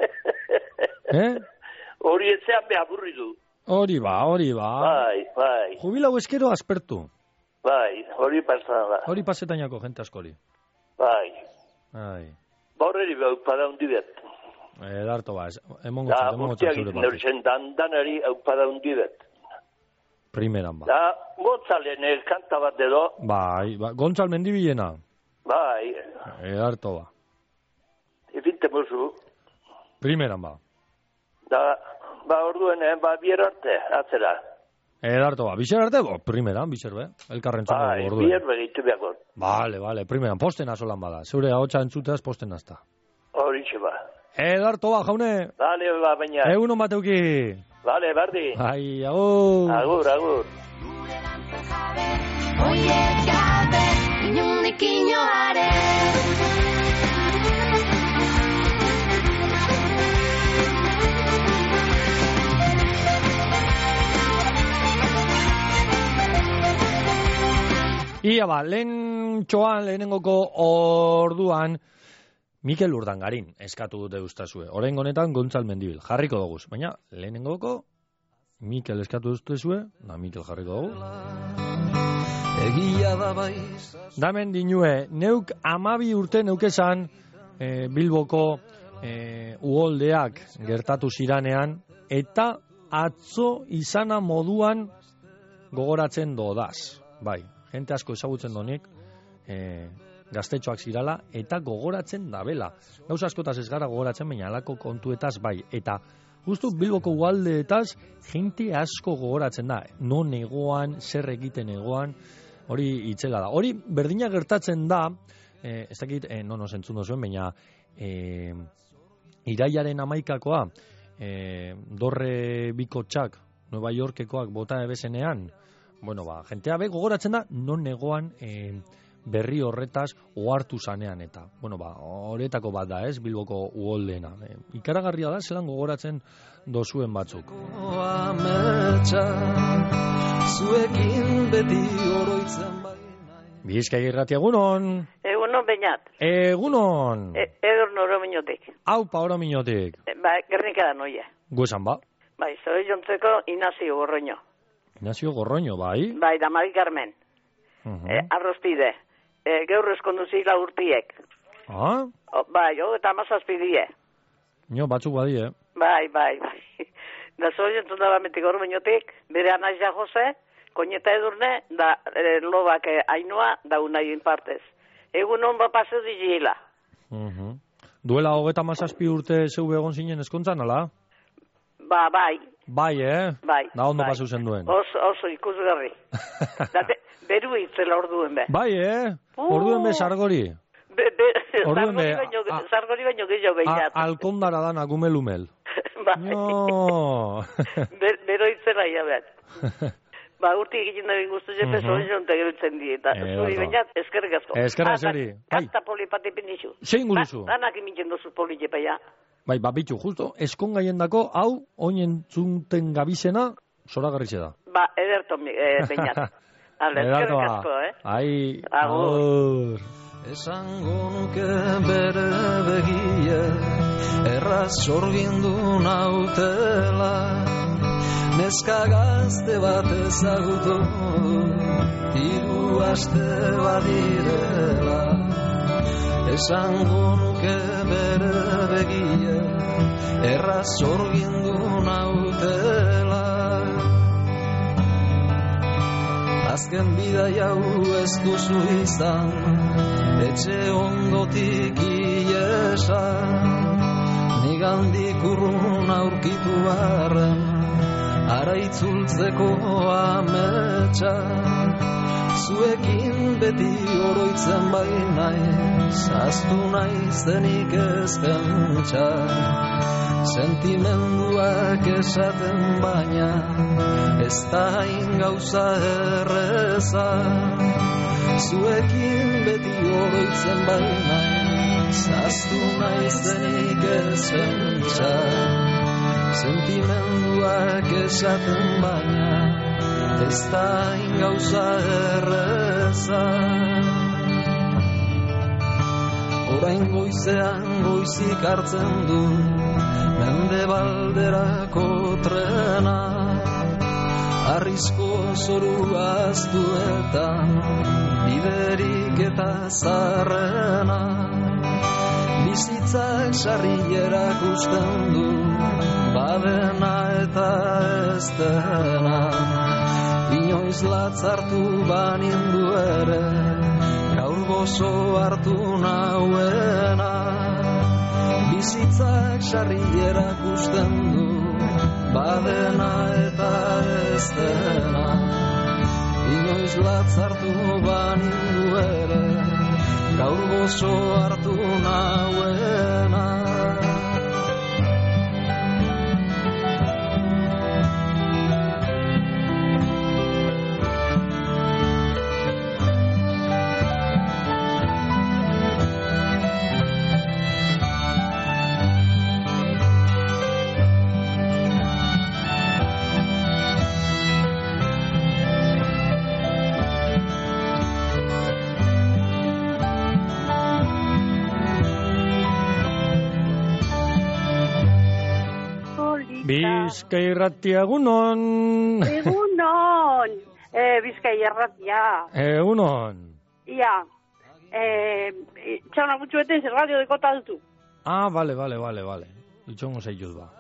Hori etzean beha burritu. Hori ba. Bai. Jubilau eskero aspertu. Bai, hori pasan da. Hori pasetainako jente askori. Bai. Horreri behau pada hundibet. Darto ba, emongo txatzure bat. Nertzen dandanari hau pada hundibet. Primeran ba. Da, Gontzalen kanta bat edo. Bai, Gontzal mendibilena. Bai. Darto ba. Efinte mozu. Primeran ba. Da, orduen, bierarte, atzera. Darto ba, bizer arte, primeran, bizer be, elkarren txongo orduen. Bai, bier begitu beakon. Vale, primeran, posten azolan bada, zeure ahotsa entzuteaz posten azta. Horitxe ba. Darto ba, jaune. Dale, baina. Egunon bateuki. Dale, bardi. Ai, agur. Agur. Oiek gabe, inundik inoare. Ia ba, lehenengoko orduan Mikel Urdangarin eskatu dute ustazue. Orain honetan Gontzal Mendibil, jarriko doguz. Baina lehenengoko Mikel eskatu duztezue, Mikel jarriko dugu. Damen dinue, neuk 12 urte neukezan Bilboko uholdeak gertatu ziranean, eta atzo izana moduan gogoratzen dodaz. Bai, jente asko ezagutzen donik, gaztetxoak zirala, eta gogoratzen dabela. Gauza askotaz ez gara gogoratzen, baina alako kontuetaz bai. Eta justu Bilboko ualdeetaz, jente asko gogoratzen da. Non egoan, zer egiten egoan, hori itzela da. Hori berdina gertatzen da, ez dakit, no zentzun dozuen, baina iraiaren 11koa, dorre bikotxak, Nueva Yorkekoak bota ebezenean, jentea be gogoratzen da, non egoan berri horretaz ohartu zanean eta. Horretako bat da, ez, Bilboko uholdeena. Ikaragarria da, zelan gogoratzen dozuen batzuk. Zuekin beti oroitzen bai. Bizkai irrati, egunon. Egunon, Beñat. Egunon. Edurne Orominotik. Aupa Orominotik. Gernika da noia. Guesan ba. Bai, zoi jontzeko Inazio Gorroño. Inazio Gorroño, bai. Bai, da Mari Carmen. Arrozpide. Gaur eskonduzi urtiek. Bai, eta 17 die. Nio, batzuk badie. Bai. Da zoi jontzun da bametik Orominotik, bere anaia Jose, Koñeta Edurne, da lobak Ainhoa, da unaien partez. Egun hon paseo digila. Duela 37 urte zeu egon zinen eskontzan, ala? Bai. Bai, Bai. Da ondo paseu zen duen. Oso ikusgarri. Beru itzela orduen be. Bai, orduen be sargori. Sargori baino gehiago behinat. Alkondara dana gumelumel. Bai. No. Bero itzela ia behar. Urti egiten da guztu jepe zoizon tegerutzen di. Eta zuri behinat, eskerrik asko. Eskerrik zeri. Kanta polipatipin dizu. Zein guruzu? Danak imintzen dozu polijepa ja. Bai, bitu, justo, eskongaien dako, hau, oinen zunten gabizena, zoragarritxe da. Ederto, Beñat. Eskerrik asko, Ai, agur. Esango nuke bere begie, erraz sorgindu nautela, neska gazte bat ezagutu, 3 aste badirela. esango nuke bere begie, erraz sorgindu nautela. Azken bidai hau ez duzu izan, etxe ondotik iesa, nigandik urrun aurkitu arren, ara itzultzeko ametsa. Zuekin beti oroitzen bainaiz, aztu naizenik ez pentsa. Sentimenduak esaten baina, ez da hain gauza erreza. Zuekin beti oroitzen bainaiz, aztu naizenik ez pentsa. Sentimenduak esaten baina, ez da hain gauza erreza. Orain goizean goizik hartzen du Mendebalderako trena, arrizko zoru aztuetan biderik eta zarrena. Bizitzak sarrierak usten du badena eta ez dena. Inoiz latzartu banindu ere, gaur gozo hartu nauena. Bizitzak sarrierak usten du badena eta ez dena. Inoiz latzartu banindu ere, gaur gozo hartu nauena. Bizkai Irratia, egunon. Egunon. Bizkai Irratia. Egunon. Ia. Txauna gutxueten zer radio dekota dutu. Ah, vale. Itxongo zaitut ba.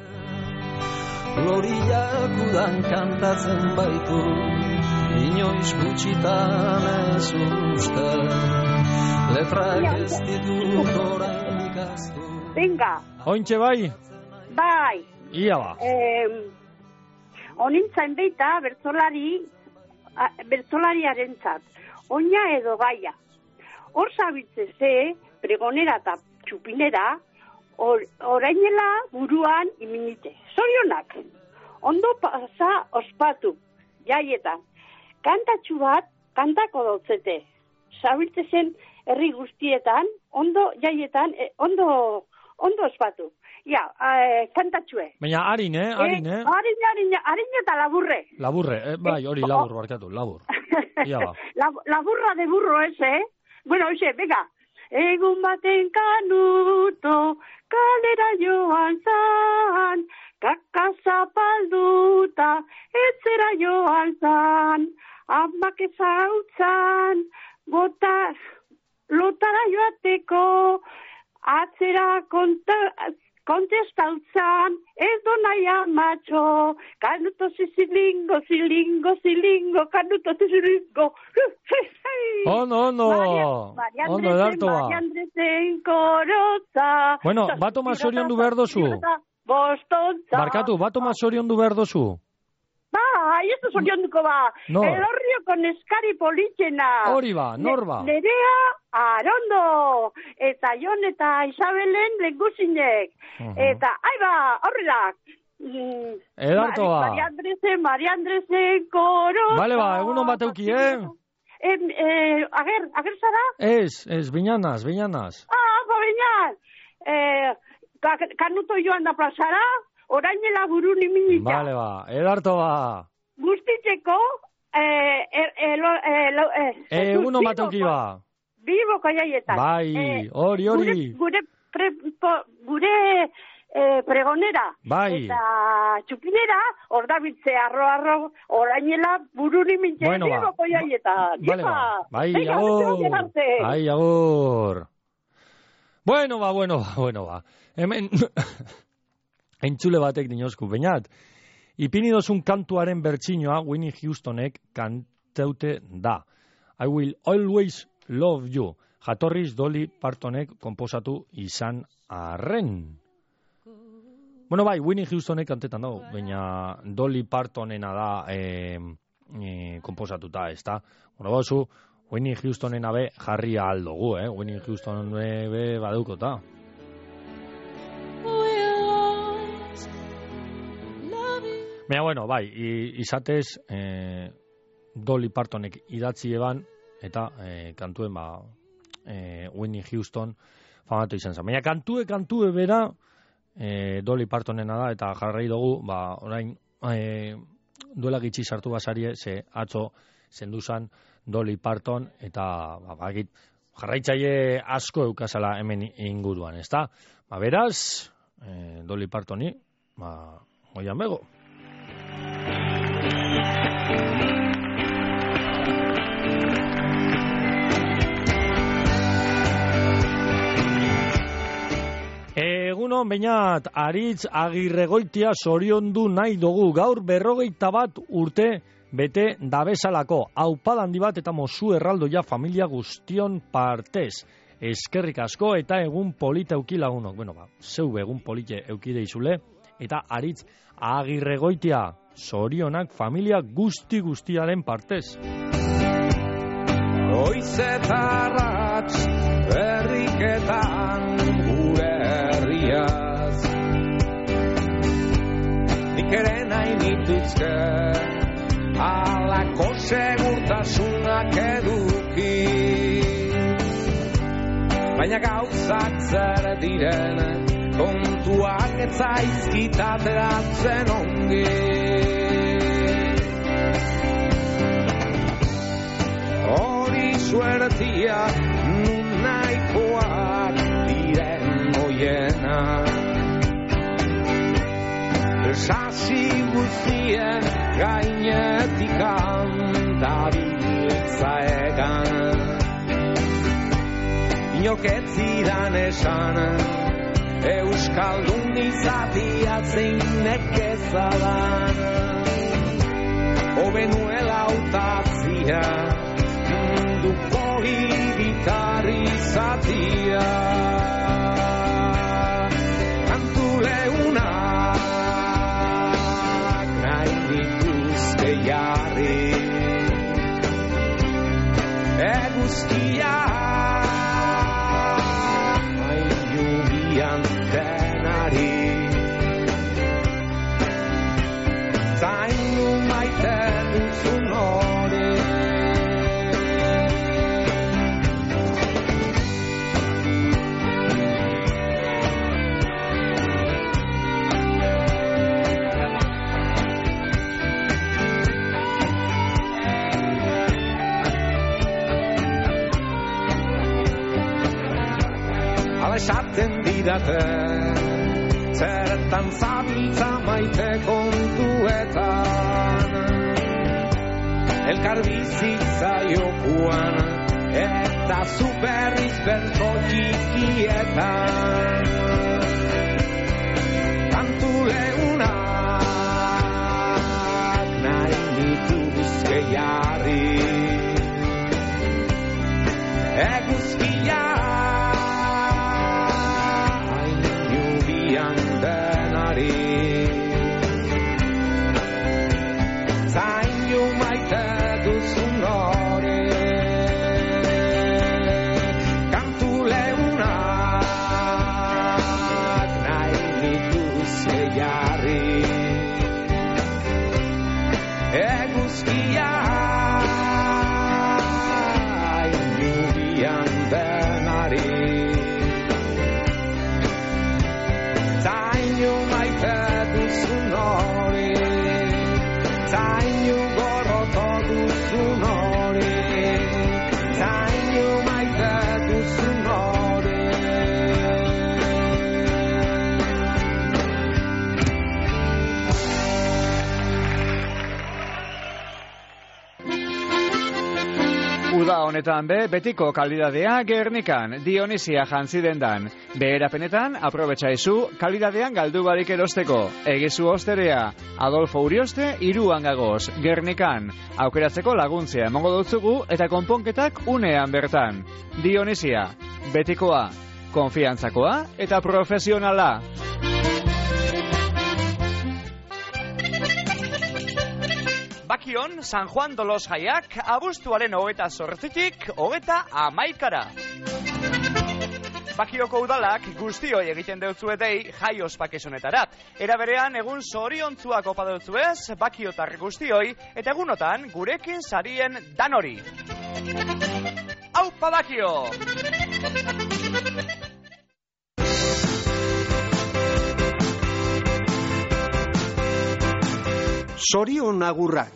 Loriak udan kantatzen baitu, inoiz gutxitan ez uste. Letrak ez ditut orain ikastu. Venga. Ointxe bai? Bai. Ia ba. Onintzain beita bertzolariarentzat. Oina edo gaia. Hor zabitzeze, pregonera eta txupinera, orainela buruan iminite. Zorionak. Ondo pasa ospatu. Jaietan. Kantatxu bat, kantako dautzete. Zabiltzezen herri guztietan, ondo jaietan, ondo ospatu. Ja, kantatxue. Baina harin, Harin eta laburre. Laburre, bai, hori labur, barkatu, labur. Ia ba. Laburra de burro ese, Bueno, oxe, venga. Egun baten Kanuto, kalera joan zan, kaka zapalduta, etzera joan zan, amak ezautzan, lotara joateko, atzera kontestautzan, ez do nahi amatxo, Kanuto zilingo, Kanuto zilingo. Ondo, edarto ba. Maria Andresen korotza. Bueno, bato mazorion du behar dozu. Bostontza. Barkatu, bato mazorion du behar dozu. Ba, ez du zorionduko ba. Nor? Elorrioko neskari politxena. Hori ba, nor ba. Nerea Arondo. Eta Jon eta Isabelen lenguzinek. Eta, aiba, horrela. Edarto ba. Maria Andresen korotza. Bale ba, egunon bat euki, Ager zara? Ez, biñanaz. Ah, ba, biñan. Kanuto joan da plazara, orainela burun iminita. Bale ba, edarto ba. Guztitzeko, egunon bat euki ba. Bilbo kaiaietan. Bai, hori. Gure pregonera. Bai. Eta txupinera, hor da bitze arro, orainela bururi mintzen Bilbo kaiaietan. Bale ba, bai, agur. Bueno ba. Hemen entzule batek dinozku, bainat. Ipini dozun kantuaren bertsinoa Whitney Houstonek kanteute da. I will always love you. Jatorriz Dolly Partonek konposatu izan arren. Bueno, bai, Whitney Houstonek kantetan dago, baina Dolly Partonena da konposatuta, ez da? Bueno, bauzu, Whitney Houstonena be jarria aldugu, Whitney Houston be badeukota. Baina, bueno, bai, izatez Dolly Partonek idatzi eban, eta kantuen, Whitney Houston famatu izan zen. Baina kantue bera, Dolly Partonena da, eta jarrai dugu, orain duela gitxi sartu basarie, ze atzo zenduzan Dolly Parton, eta jarraitzaile asko eukazala hemen inguruan, ezta? Beraz, Dolly Partoni, goian bego. Egunon, bainat, Aritz Agirregoitia zoriondu nahi dugu, gaur 41 urte bete dabezalako, aupada handi bat eta mozu erraldoia familia guztion partez. Eskerrik asko eta egun polita euki lagunok. Bueno, zeu egun polite euki deizule, eta Aritz Agirregoitia zorionak familia guztiaren partez. Oizetarratz berriketan gure herriaz, nik ere nahi nituzke alako segurtasunak eduki, baina gauzak zer diren kontuak etzaizkit ateratzen ongi. Hori suertia nun nahikoak diren oienak, sasi guztien gainetik dabiltza egan, inoketzidan esan euskaldun izatia zein nekezadan, hobenuela utatzia munduko hiritar izatia. Kantu leunak nahi dituzke jarri, eguzkia aiubian denari, zainu maite duzun hori. Esaten didate zertan zabiltza maite kontuetan, elkar bizitza jokuan eta superriz bertso txikietan. Kantu leunak nahi dituzke jarri, eguzkia zainu maite duzun hori. Kantu leunak nahi dituzke jarri, eguzkia aiubian denari, zainu maite duzun hori, zainu gorroto duzun hori, zainu maite duzun hori. Uda honetan betiko kalidadea Gernikan, Dionisia jantzi dendan. Beherapenetan, aprobetxaizu kalidadean galdu barik erosteko. Egizu osterea, Adolfo Urioste, 3 gagoz, Gernikan. Aukeratzeko laguntzea emango dutzugu eta konponketak unean bertan. Dionisia, betikoa, konfiantzakoa eta profesionala. Bakion, San Juan Dolos jaiak, abuztuaren 28-tik 30-ra. Bakioko udalak guztioi egiten deutzuetei jai ospakizunetara. Era berean, egun zoriontzuak opa deutzuez, bakiotar guztioi, eta egunotan gurekin sarien danori. Aupa Bakio! Zorion agurrak.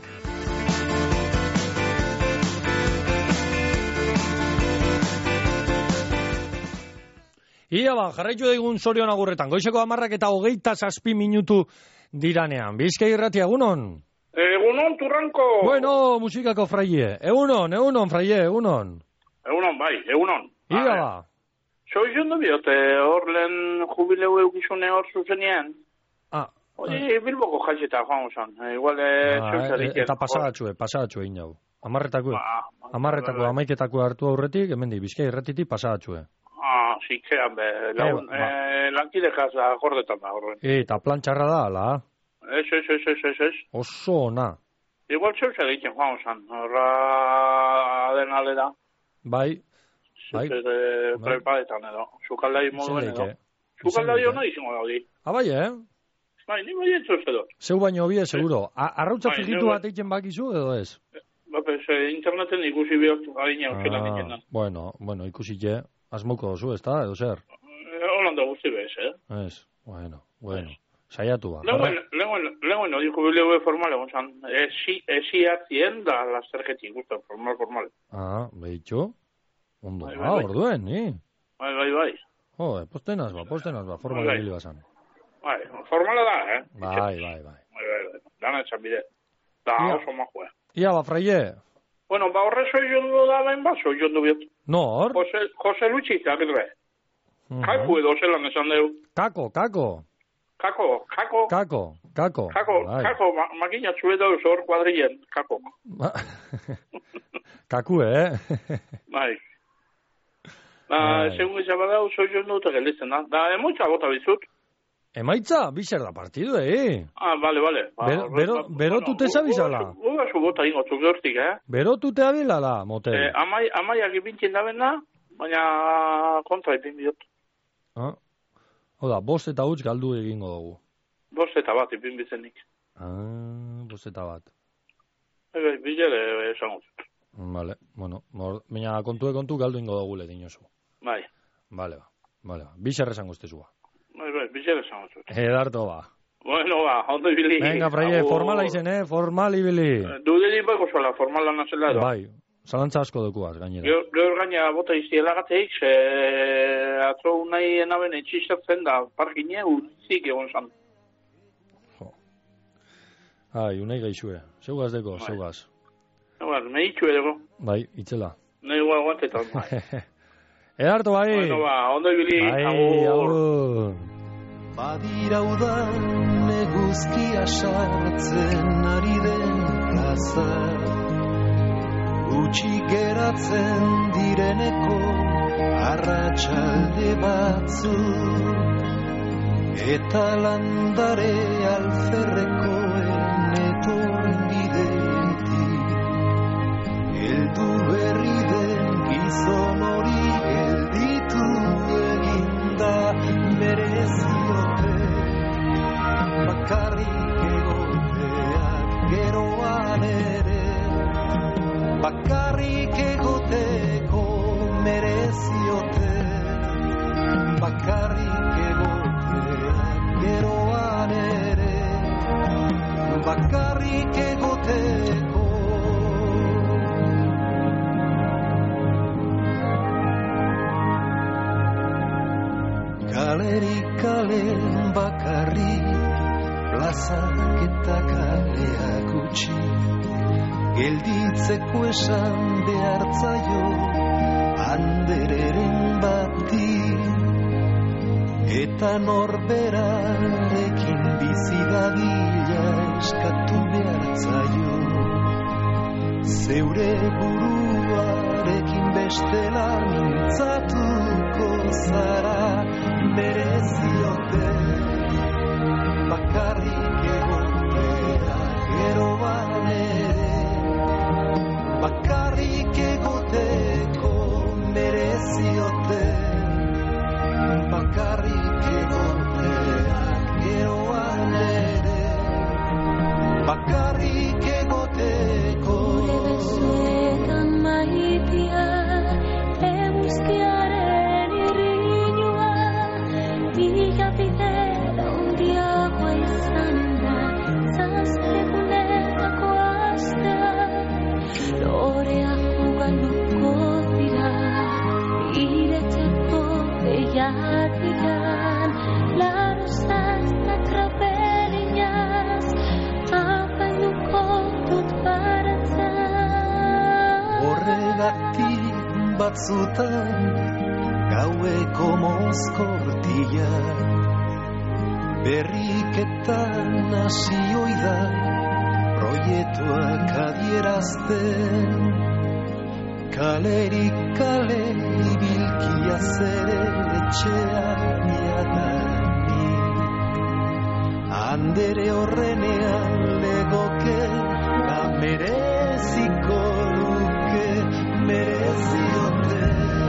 Ia jarraitu daigun zorion agurretan. Goizeko 10 eta 27 minutu diranean. Bizkai Irratia, egunon? Egunon, Turranko. Bueno, musikako fraie. Egunon, fraie, egunon. Egunon, bai, egunon. Ia Soizun du biote, hor lehen jubileu eukizune hor zuzenean. Bilboko jaitzeta, joan osan. Igual, eta pasagatxue inau. Amarretako 11 hartu aurretik, hemendik Bizkai Irratitik pasagatxue. Zikean, lankidekaz akordetan da horren. Eta plantxarra da, ala? Ez. Oso ona. Igual zeusa egiten, joan osan. Horra den alera. Bai. Preparetan edo. Zukaldai moduen edo. Zukaldai hona izango daudi. Bai, Bai, ni bai entzuz edo. Zeu baino bie, seguro. Arrautza frigitu bat egiten bakizu edo ez? Interneten ikusi bihot harina utxelan egiten da. Bueno, ikusi je. Asmoko dozu, ez da, edo zer? Holanda guzti bez, Ez, bueno. Saiatu ba. Lehen hori jubileu formal egon zan. Ezi hartzien da lasterketi guztan, formal. Behitxo? Ondo, orduen, ni? Bai. Postenaz ba, formal egile bazan. Bai, formala da, Bai. Dana etxan bide. Da, oso majue. Ia, fraie. Bueno, horre soizondu da behin bat, soizondu biot. Nor? Jose Luchi, agirre. Kaku edo zelan esan deu. Kako, makina txue dauz hor kuadrien, kako. Kaku, Bai. Segun izan badau, soizondu eta gelitzen da. Da, emoitza gota bizut. Emaitza, bizer da partidu, Vale. Berotute zabizala. Uga zu gota ingotzuk dortik, Berotute abilala, motel. Amaiak ipintzen da bena, baina kontra ipin bihot. Oda, 5 eta huts galdu egingo dugu. 5 eta bat ipin bizenik. 5 eta bat. Bilere esan guzut. Vale, bueno, baina kontu galdu ingo dugu le dinosu. Bai. Vale. Bizer esan guztezua. Bai, bizere esan guzut. Edarto ba. Bueno, ondo ibili. Venga, fraie, formala izen, formal ibili. Dudeli bako zola, formala nazela edo. Bai, zalantza asko dokuaz, gainera. Gehor gaina bota iztielagateik, atzo unai enaben etxizatzen da, parkine urtzik egon zan. Unai gaixue. Zeugaz deko, zeugaz. Mehitxu edego. Bai, itzela. Nahi guaguantetan. Edarto bai. Bueno, ondo ibili. Agur. Badira udan eguzkia sartzen ari den plaza, utxi geratzen direneko arratsalde batzu, eta landare alferrekoen etorren bidetik, heldu berri den gizon hori gelditu eginda mereziote, bakarrik egoteak geroan ere, bakarrik egoteko mereziote, bakarrik egoteak geroan ere, bakarrik egoteko. Kalerik kalen bakarrik, plazak eta kaleak utxi, gelditzeko esan behartzaio andereren bati, eta norberarekin bizi dadila eskatu behartzaio, zeure buruarekin bestela mintzatuko zara, mereziote bakarrik egotea geroan ere, bakarrik egoteko mereziote, bakarrik egotea geroan ere, bakarrik egoteko. Gure besoetan maitia, eguzkiaren irriñua, bila bidera hundiagoa izan da, zazlegunetako astea, loreak ugalduko dira, iretzeko behiatian, laruzaz eta trapelinaz, apainduko dut baratzan. Horregatik batzutan gaueko mozkortia, berriketan hasi oida proiektuak adierazten, kalerik kale ibilkia zere etxean jadanik, andere horrenean legoke da mereziko luke, mereziote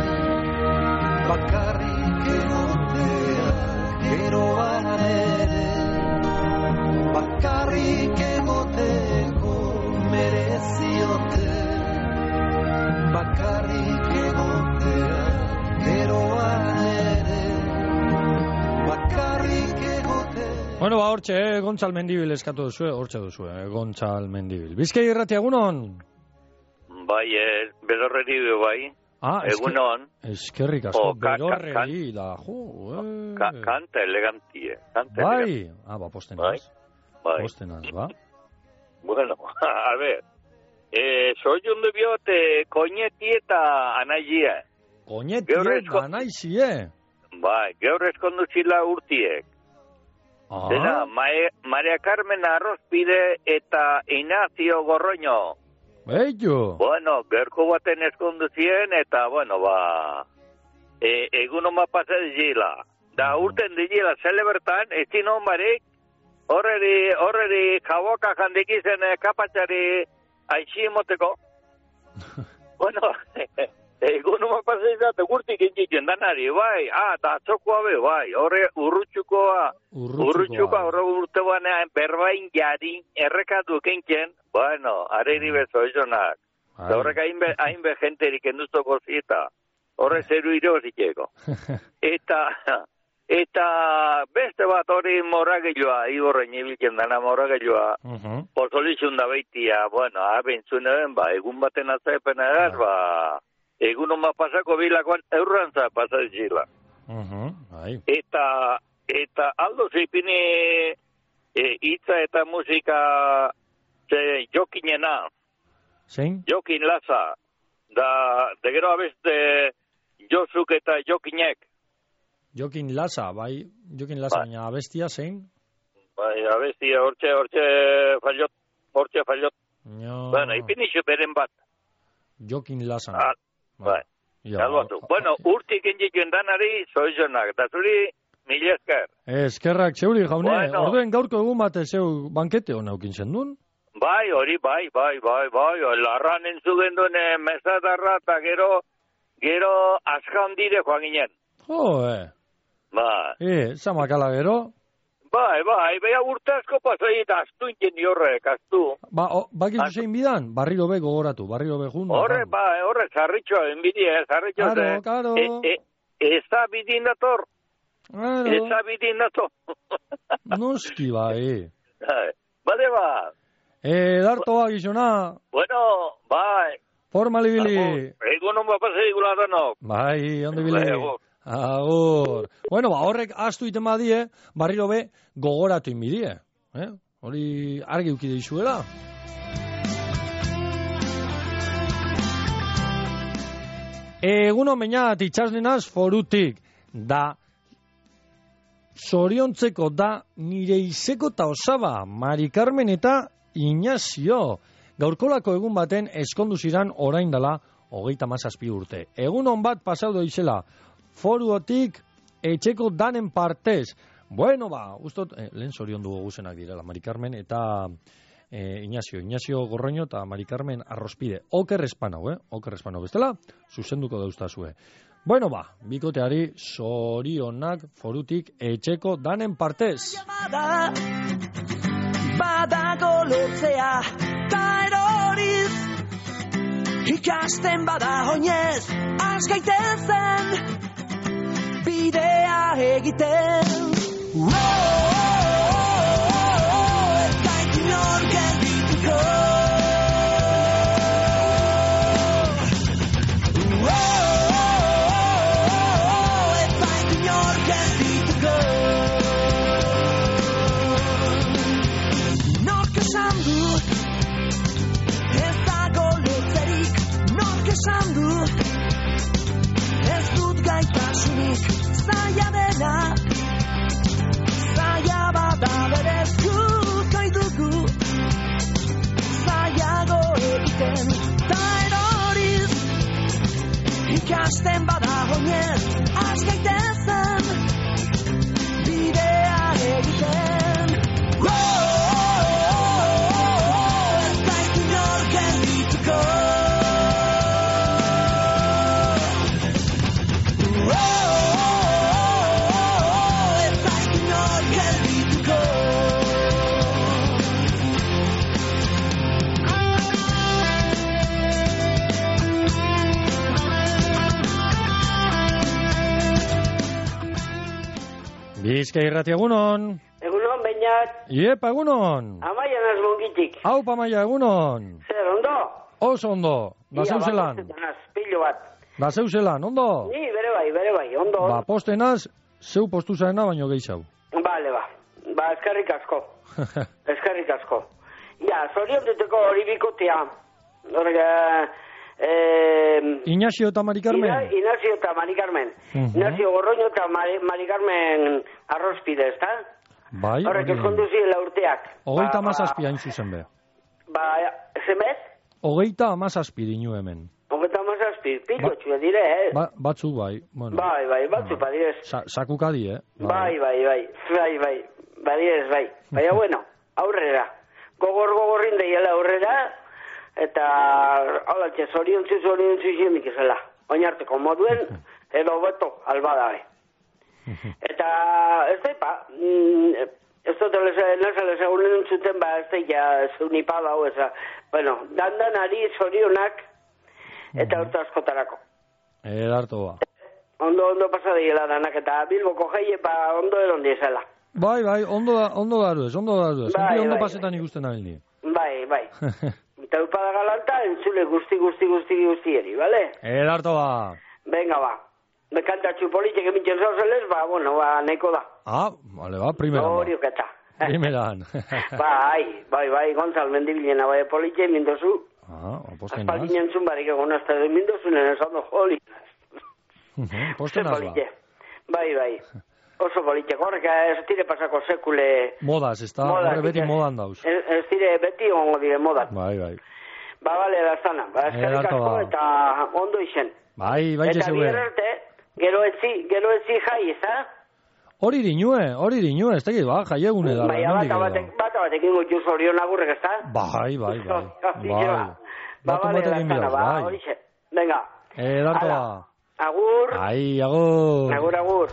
bakarrik egotea geroan ere, bakarrik egoteko mereziote, bakarrik egotea geroan ere, bakarrik egotea. Bueno, hortxe, Gontzal Mendibil eskatu duzue, hortxe duzue, Gontzal Mendibil. Bizkai irratia, egunon? Bai, bedorreri du bai. Egunon. Eskerrik asko, bedorreri da, Kanta elegantie. Bai, postenaz. Bai. Postenaz, ba. Bueno, a ver, soy un biote koñeti eta anaizie. Koñeti eta anaizie? Bai, gaur eskonduzila urtiek. Dena, Maria Carmen Arrozpide eta Ignacio Gorroño. Bello. Bueno, gerko baten eskonduzien eta, bueno, egun oma pasa digila. Da urten digila celebertan, ezin hon barik, horreri jaboka jandikizen kapatxari aixi moteko. Bueno, egun oma pasa digila, gurtik intzitzen danari, bai, da atzokoa be, bai, horre urrutxukoa, horre urte banean berbain jari errekatu kenken, bueno, areri bezo ezonak. Horrek hainbe jenterik enduztoko zita. Horre zeru irozikeko. Eta beste bat hori morageloa, igorren ibilken dana morageloa, pozolizun da beitia, bueno, abentzuneen, egun baten atzaepen edaz, egun oma pasako bilakoan eurrantza pasazila. Eta aldo zeipini hitza eta musika jokinena. Zein? Jokin Laza. De gero abeste Josuk eta Jokinek. Jokin Laza, bai. Jokin Laza, baina abestia zein? Bai, abestia hortxe fallot. Bueno, ipinixu beren bat. Jokin Laza. Bai. Bueno, urtik indikuen danari zoizonak. Da zuri, mila esker. Eskerrak, zeuri, jaune. Orduen gaurko egun bat zeu bankete hona ukin zendun? Bai, hori, bai. Larran entzugen duen mesadarra eta gero azkan dire joan ginen. Bai. Zamakala gero? Bai, beha urte asko pasai eta astu inken horrek, astu. Bakizu zein bidan? Barriro be gogoratu, barriro be jun. Horre, zarritxoa, enbidia, zarritxoa. Karo. Eza bidin dator. Eza bidin dator. Noski, bai. Bade ba. Darto ba, gizona. Bueno, bai. Forma libili. Egun hon bapase digula danok. Bai, ondo bili. Agur. Bueno, horrek astu iten badie, barriro be gogoratu inbidie. Hori argi ukide izuela. Egunon bainat itxasninaz forutik, da zoriontzeko da nire izeko ta osaba, Mari Carmen eta Ignacio. Gaurkolako egun baten eskondu ziran orain dela 37 urte. Egunon bat pasaudo izela, foruotik etxeko danen partez. Bueno ba, ustot, lehen zorion dugu guzenak direla, Mari Carmen eta Ignacio Gorroño eta Mari Carmen Arrospide. Oker espanau, Oker espanau bestela, zuzenduko dauztazue. Bueno ba, bikoteari zorionak forutik etxeko danen partez. Badago lotzea, ta eroriz, ikasten bada oinez, askaiten zen, bidea egiten. Eta ikinor geldituko. Eta ikinor geldituko. Nork esan du, ez dago lotzerik. Nork esan du, ez dut gaitasunik. Zaila dela, zaila bada berez guk oidugu. Zailago egiten, ta eroriz, ikasten bada oinez, askaiten zen, bidea egiten. Ez da ikinor geldituko. Bizkai irrati egunon. Egunon, bainat. Iepa, egunon. Amaia naz mongitik. Aupa, Amaia, egunon. Zer, ondo? Oso ondo. Da zeuzelan. Pilo bat. Da zeuzelan, ondo? Ni, bere bai, ondo. Ba, postenaz, zeu postu zarena baino gehiago. Bale, ba. Ba, eskarrik asko. Eskarrik asko. Ja, zorion duteko hori bikotea. Ignacio eta Mari Carmen. Ignacio eta Mari Carmen. Ignacio Gorroño eta Mari Carmen Arrospide, ezta? Bai. Horrek eskondu ziela urteak. 37 hain zuzen be. Ba, zemet? 37 dinu hemen. 37, pilotxua dire, Batzu bai. Bueno. Bai, batzu badirez. Sakukadi, Bai. Badirez, bai. Baina, bueno, aurrera. Gogorrin deiela aurrera. Eta, holatxe, zoriontzi jendik izela. Oinarteko moduen, edo beto, albadabe. Eta, ez da ipa, ez dut nazale segunen zuten, ba, ez da ja, zeunipa dau, bueno, dandan ari zorionak, eta urte askotarako. Edarto ba. Ondo pasadeiela danak, eta Bilboko jeie, ba, ondo erondi ezela. Bai, ondo daruez. Ondo pasetan ikusten nahi. Bai. Eta upada galanta, entzule guzti eri, bale? Edarto ba. Venga, ba. Bekantatxu politik emintzen zauzeles, ba, bueno, ba, neko da. Ah, vale, ba, primeran. Horioketa. Primeran. Bai, Gonzal mendibilena, bai, politik emintozu. Posten naz. Aspaldinen zunbarik egon hasta de emintozunen esando, joli. Posten naz, ba. Bai. Oso politik, horrek ez tire pasako sekule... Modas, ez da, horre beti modan dauz. Ez tire beti ongo dire modan. Bai. Ba, bale, da zana. Ba, eskerrik asko eta ondo izen. Bai, eta zeue. Eta arte, gero etzi jai, ez da? Hori dinue, ez tekit, ba, jai egune da. Bai, bata batekin gutxu zorion agurrek, ez da? Bai. Ba, bale, da zana, ba, hori xe. Venga. Edarto ba. Agur. Ai, agur. Agur.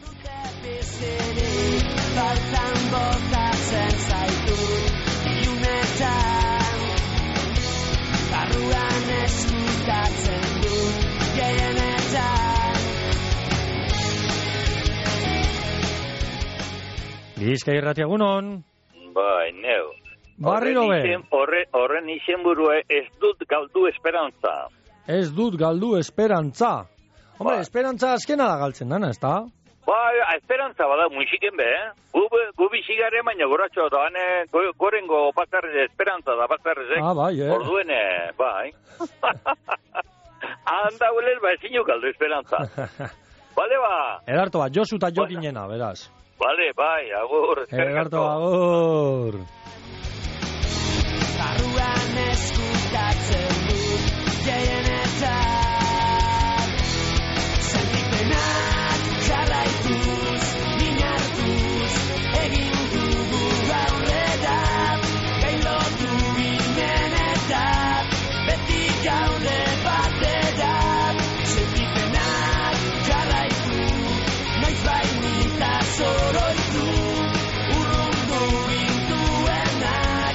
Baltzan botatzen zaitu ilunetan, barruan eskutatzen du gehienetan. Bizkai irrati egunon. Bai, neu. Barriro be. Horren izenburua ez dut galdu esperantza. Ez dut galdu esperantza. Hombre, esperantza azkena da galtzen dana, ez da? Bai, esperantza bada musiken be, Gubi xigare baina goratxo da, gorengo pasarrez esperantza da pasarrez, bai, Orduene, bai. Anda huelen, ezinu galdu esperantza. Bale, ba. Edarto bat, Josu eta Jokinena, beraz. Bale, bai, agur. Edarto, agur. Barruan eskutatzen dut gehienetan sentipenak jarraituz, minartuz egin dugu gaurrera gailotu ginen eta beti gaude batera sentipenak jarraitu noiz bainita zoroitu urrundu gintuenak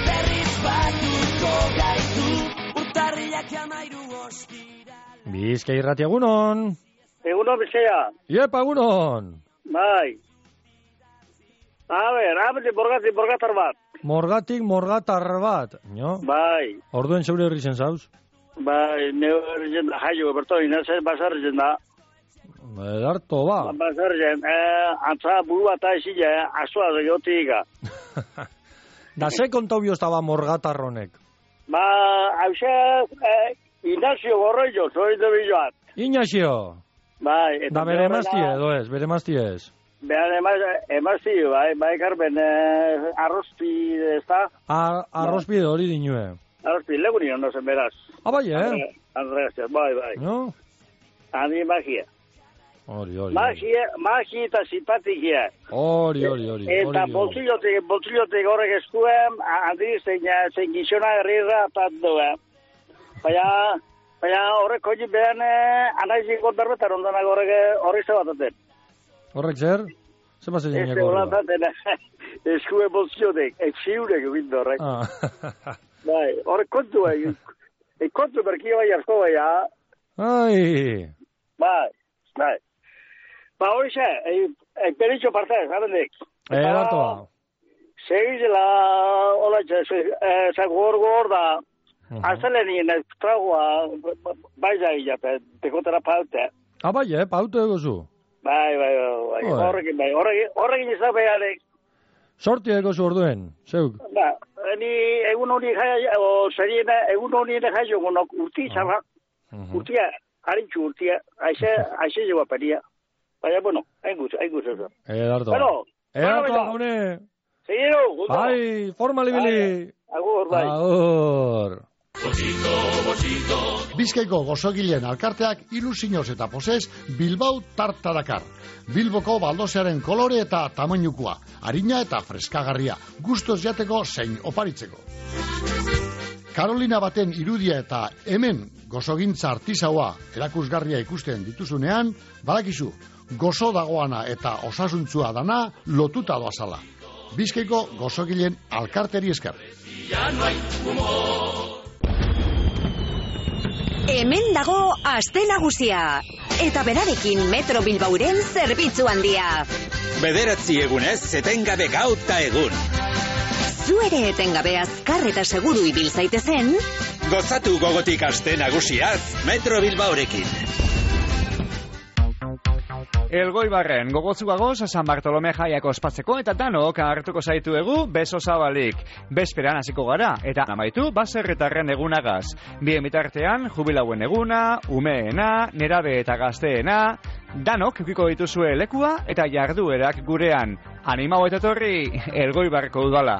Bizkai irrati egunon. Egunon, Bizkaia. Iepa, egunon. Bai. A ber, morgatar bat. Morgatar bat, no? Bai. Orduen zeure horri zen zauz? Bai, neu horri zen da, jaio, berto, inerzen basarri zen da. Edarto, ba. Basarri zen, antza burua eta ezila, azua zegotika. Da, ze kontau bioztaba morgatarronek? Ba, hauze, Ignacio Gorroio, zoi de biloat. Ignacio? Bai. Da, bere emazti edo ez, bere emazti ez. Behan emazti, bai, Carmen, arrozpi, ez da? Arrozpi edo hori dinue. Arrozpi, legunion, no zen, beraz. Bai, Andreas, bai. No? Ani magia. Hori. Magia eta simpatikia. Hori. Eta boltsillotek horrek eskuen, handi zein gizona herrira bat duen. Baina horrek koin behan anaizik berbetan ondanak horrek zebataten. Horrek zer? Zer bat zein eko horrek? Eskuen boltsillotek, etxiurek egin horrek. Bai, horrek kontu berkio bai asko bai, Ai. Bai. Ba, hori xe, peritxo partez, abendik. Edarto ba. Segizela, hola, gor da, azelen nien tragua, bai zailate, tekotera paute. Bai, paute egozu. Bai, horrekin izan beharek. Sorti egozu orduen, zeuk? Ba, ni egun honi jaio gonok urti zara, urtia, harintxu urtia, aize jo paperia. Baina, bueno, hain guz eso. Edarto. Edarto, agune. Seguiru, gundo. Ai, formali bili. Agur, bai. Agur. Bizkaiko gozogileen alkarteak ilusioz eta posez Bilbao tarta dakar. Bilboko baldosearen kolore eta tamainukoa, harina eta freskagarria, gustos jateko zein oparitzeko. Karolina baten irudia eta hemen gozogintza artisaua erakusgarria ikusten dituzunean, badakizu, gozo dagoana eta osasuntzua dana lotuta doazala. Bizkaiko gozogileen alkarteri esker. Hemen dago aste nagusia, eta berarekin Metro Bilbauren zerbitzu handia. 9 egunez, etengabe gauta egun. Zu ere etengabe azkar eta seguru ibil zaitezen. Gozatu gogotik aste nagusiaz, Metro Bilbaurekin. Elgoibarren gogotzuagoz San Bartolome jaiako ospatzeko eta danok hartuko zaituegu beso zabalik. Bezperan hasiko gara eta amaitu baserritarren egunagaz. Bien bitartean jubilauen eguna, umeena, nerabe eta gazteena, danok ukiko dituzue lekua eta jarduerak gurean. Anima eta etorri Elgoibarreko udala.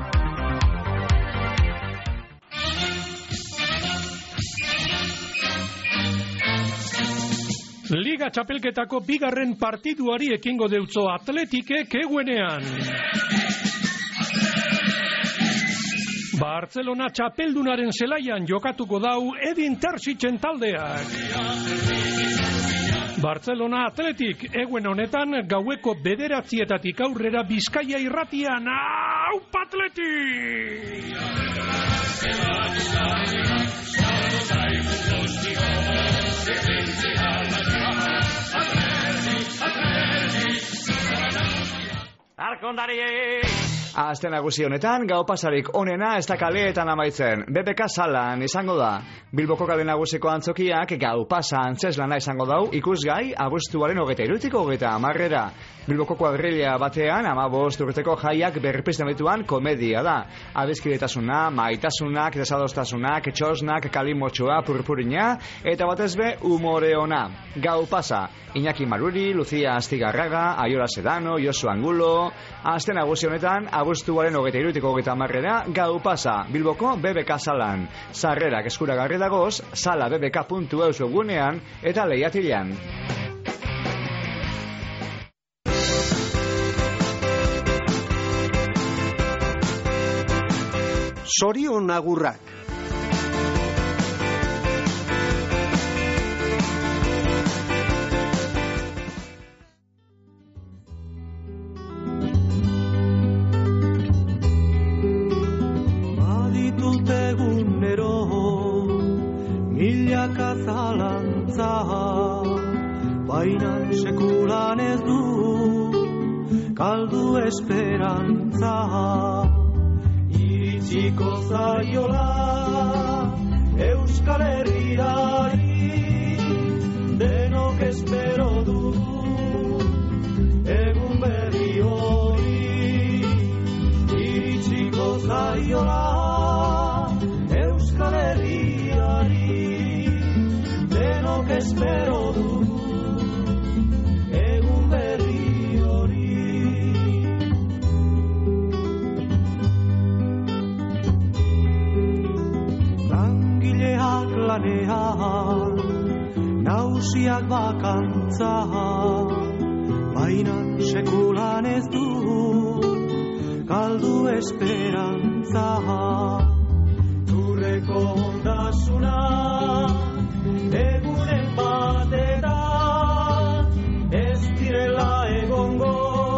Liga txapelketako bigarren partiduari ekingo deutzo Atletikek eguenean. Barcelona txapeldunaren zelaian jokatuko dau Edin Terzitzen taldeak. Barcelona Atletik eguen honetan gaueko 9:00 aurrera Bizkaia irratian. Aupa Atletik! Arkondari! Aste nagusi honetan, gau pasarik onena ez da kaleetan amaitzen. BBK salan izango da. Bilboko kale nagusiko antzokiak gau pasa antzeslana izango dau, ikusgai abuztuaren 23-tiko 30. Bilboko kuadrilla batean, 15 urteko jaiak berpiztamituan komedia da. Abizkidetasuna, maitasunak, desadostasunak, txosnak, kalimotxoa, purpurina, eta batezbe umore ona. Gau pasa, Iñaki Maruri, Lucia Astigarraga, Aiola Sedano, Josu Angulo. Aste nagusi honetan, abuztuaren 23-tiko 30. Gau pasa, Bilboko BBK salan. Sarrerak eskuragarri dagoz, salabbk.eus webunean eta lehiatilean. Sorion agurrak. Baditut egunero milaka zalantza, bainan sekulan ez du galdu esperantza. Iritsiko zaiola Euskal Herriari, denok espero dugu egun berri hori. Iritsiko zaiola Euskal Herriari, denok espero dugu egun berri hori. Langileak lanean, nausiak bakantza, bainan sekulan ez du galdu esperantza. Lurreko ondasuna egunen batetan ez direla egongo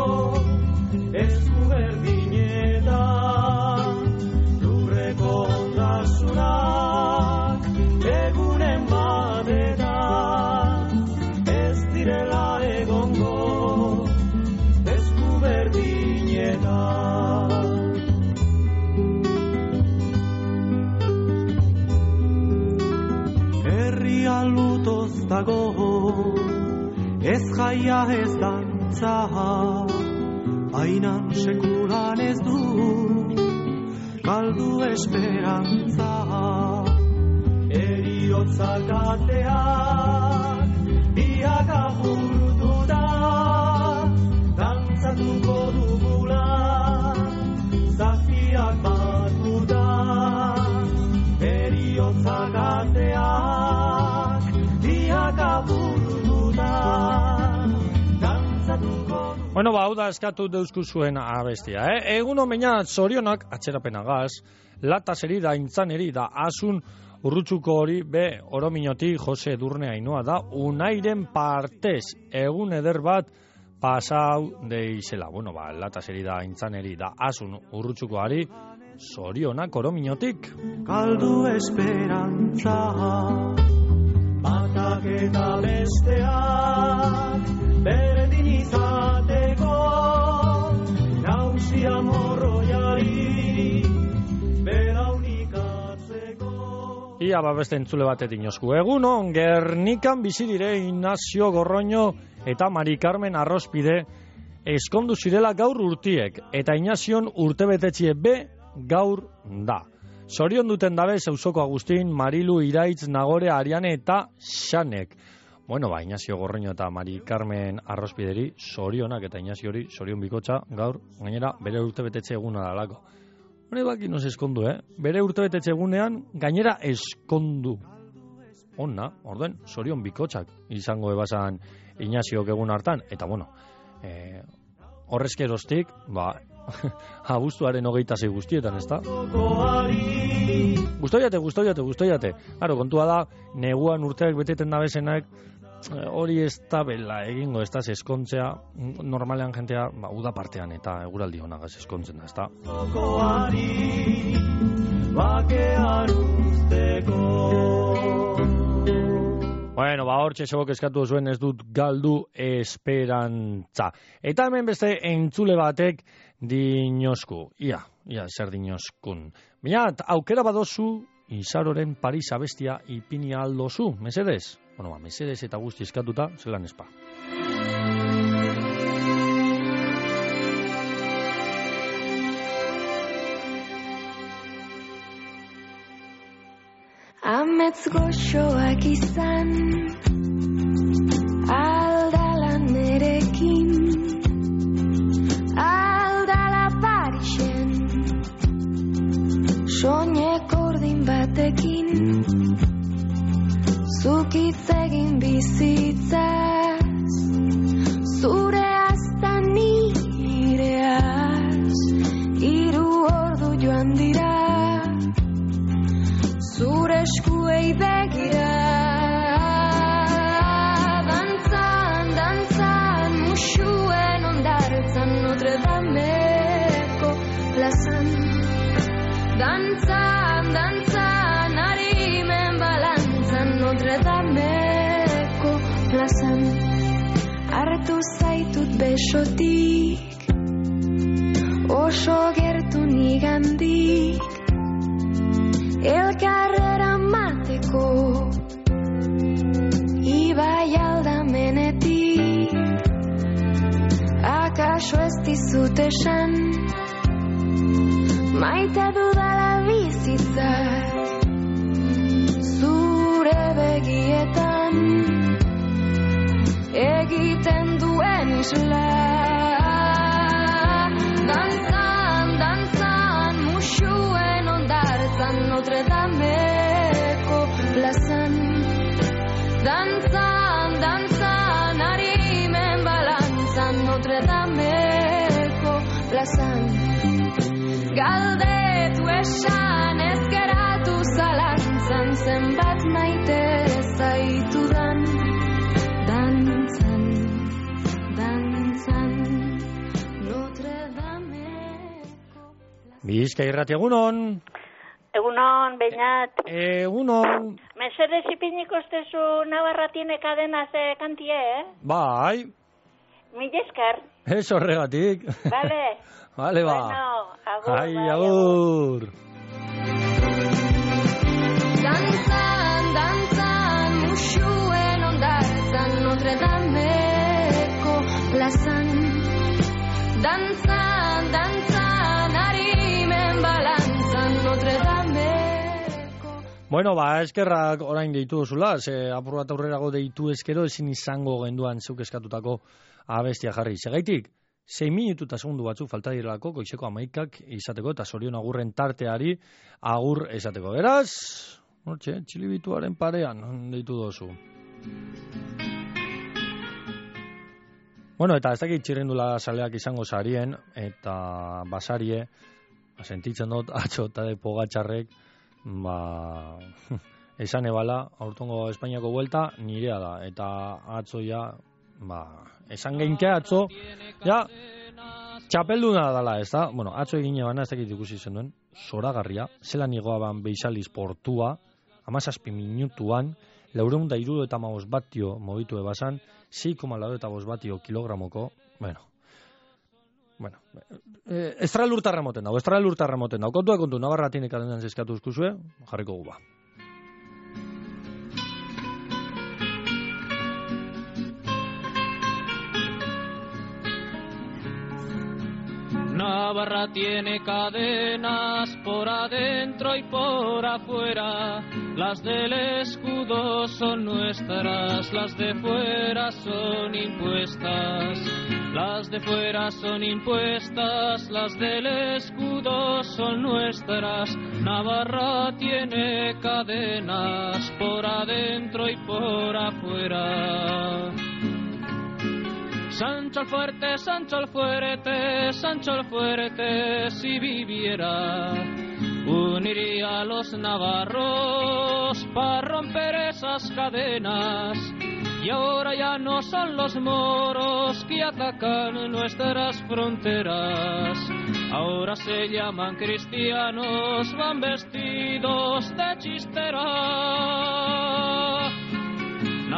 esku berdinetan. Lurreko ondasunak egunen batetan ez direla egongo esku berdinetan. Herria lutoz dago, ez jaia ez dantza, bainan sekulan ez du galdu esperantza. Eriotzak ateak biak apurtuta, dantzatuko dugula zafiak batuta. Eriotzak ateak biak apurtuta, dantzatuko dugula. Bueno, hau da eskatu deusku zuen abestia, Egun omenat zorionak atxerapenagaz, lataseri da intzaneri da asun urrutzuko hori be orominoti Jose Edurne Ainhoa da unairen partez egun eder bat pasau deizela. Bueno, lataseri da intzaneri da asun urrutzukoari zorionak orominotik. Galdu esperantza, batak eta besteak berdin izateko, nausia morroiari belaunikatzeko. Ia beste entzule batet inosku. Egun on, Gernikan bizi dire Ignacio Gorroño eta Mari Carmen Arrospide eskondu zirela gaur urtiek, eta Ignazion urtebetetxie be gaur da. Zorion duten dabe Zeuzoko Agustin, Marilu, Iraitz, Nagore, Ariane eta Xanek. Bueno, Ignacio Gorroño eta Mari Carmen Arrospideri zorionak, eta Ignacio hori zorion bikotxa gaur, gainera bere urtebetetxe eguna dalako. Hore baki nos eskondu, Bere urtebetetxe egunean gainera eskondu. Onna, orduen, zorion bikotxak izango ebasan Ignaziok egun hartan, eta bueno, horrezkeroztik, abuztuaren 26 guztietan, ez da? Gustoiate. Claro, kontua da, neguan urteak beteten dabezenak, hori ez da bela egingo, ez da, eskontzea, normalean jentea, uda partean eta eguraldi honagaz eskontzen da, ez da? Bueno, hortxe sebok eskatu zuen ez dut galdu esperantza. Eta hemen beste entzule batek dinosku. Ia, zer dinoskun. Baina, aukera badozu, Izaroren Paris abestia ipini aldozu, mesedez? Bueno, mesedez eta guzti eskatuta, zelan espa. Amets goxoak izan aldala nerekin, aldala Parisen soineko urdin batekin, zuk hitz egin bizitzaz, zure azta nireaz, 3 ordu joan dira zure eskuei begira. Dantzan, musuen ondartzan Notre Dameko plazan. Dantzan, harimen balantzan Notre Dameko plazan. Hartu zaitut besotik, oso gertu nigandik, elkarrera mateko ibai aldamenetik. Akaso ez dizut esan maite dudala bizitzak zure begietan egiten duen isla. Dantzan, musuen ondartzan Notre Dameko plazan. Dantzan, harimen balantzan Notre Dameko plazan. Galdetu esan ez geratu zalantzan, zenbat maite zaitudan. Dantzan, Notre Dameko plazan. Bizkai Irrati, egunon. Egunon, Beñat. Egunon. Mesedez ipiniko estezu Navarra tiene cadenas kantie, Bai. Mil esker. Ez horregatik. Vale. Vale, ba. Bueno, agur. Ai, agur. Dantzan, musuen ondartzan Notre Dameko plazan. Dantzan, harimen balantzan Notre Dameko. Bueno, eskerrak orain deitu duzula, apur bat aurrerago deitu eskero ezin izango genduan zeuk eskatutako abestia jarri. Segaitik, 6 minutu eta segundu batzuk falta direlako goizeko 11ak izateko eta Sorion agurren tarteari agur esateko. Beraz, txilibituaren parean deitu dozu. Bueno, eta ez dakit txirrindula saleak izango sarien, eta basarie, sentitzen dut atxo eta de Pogatxarrek, esan ebala, aurtongo Espainiako buelta nirea da, eta atzo ja, esan geinke atzo, ja, txapelduna dala, ez da? Bueno, atzo egin ebana, ez dakit ikusi zen duen, zoragarria, zelan igoaban Beixaliz portua, 17 minutuan, 475 batio mobitu ebasan, 6,85 batio kilogramoko, bueno, estralurtarra moten dago, kontu, Navarra tiene kadenan zeskatu eskuzue, jarriko guba. Navarra tiene cadenas por adentro y por afuera. Las del escudo son nuestras, las de fuera son impuestas. Las de fuera son impuestas, las del escudo son nuestras. Navarra tiene cadenas por adentro y por afuera. Sancho el fuerte, si viviera, uniría a los navarros para romper esas cadenas. Y ahora ya no son los moros que atacan nuestras fronteras. Ahora se llaman cristianos, van vestidos de chistera.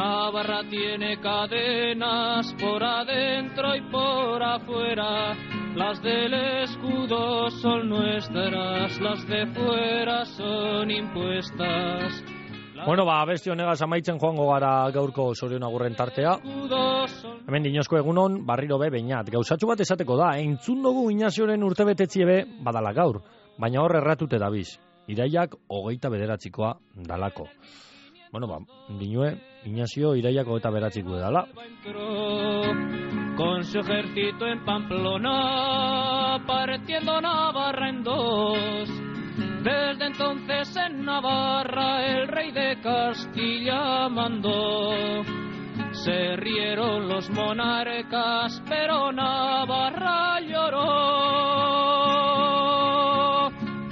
Navarra tiene cadenas por adentro y por afuera. Las del escudo son nuestras, las de fuera son impuestas. Bueno, beste honegaz amaitzen joango gara gaurko Sorion Agurren tartea. Hemen dinozko egunon, barriro be beinat. Gauzatxo bat esateko da, entzun dugu Inazioren urtebetetzie be badala gaur, baina hor erratute dabiz. Iraiak 29koa dalako. Bueno, dinue, Inazio iraiak 29 dala. Con su ejército en Pamplona, partiendo Navarra en dos. Desde entonces en Navarra el rey de Castilla mandó. Se rieron los monarcas, pero Navarra lloró.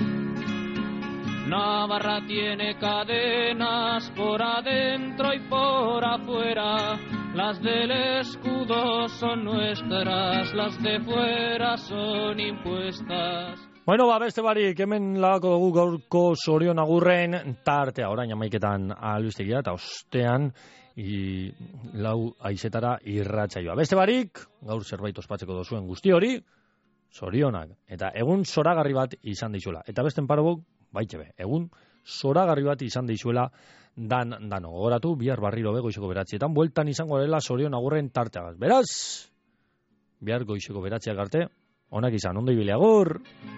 Navarra tiene cadenas por adentro y por afuera. Las del escudo son nuestras, las de fuera son impuestas. Bueno, beste barik, hemen lagako dugu gaurko Sorion Agurren tartea. Orain amaiketan albistegia eta ostean lau aizetara irratsaioa. Beste barik, gaur zerbait ospatzeko dozuen guzti hori, zorionak. Eta egun zoragarri bat izan dizuela. Eta besten parabok, baitxebe, egun zoragarri bat izan dizuela dano. Gogoratu, bihar barriro be goizeko beratzietan, bueltan izango dela Sorion Agurren tartea. Beraz, bihar goizeko beratziak arte, onak izan, ondo ibili agur!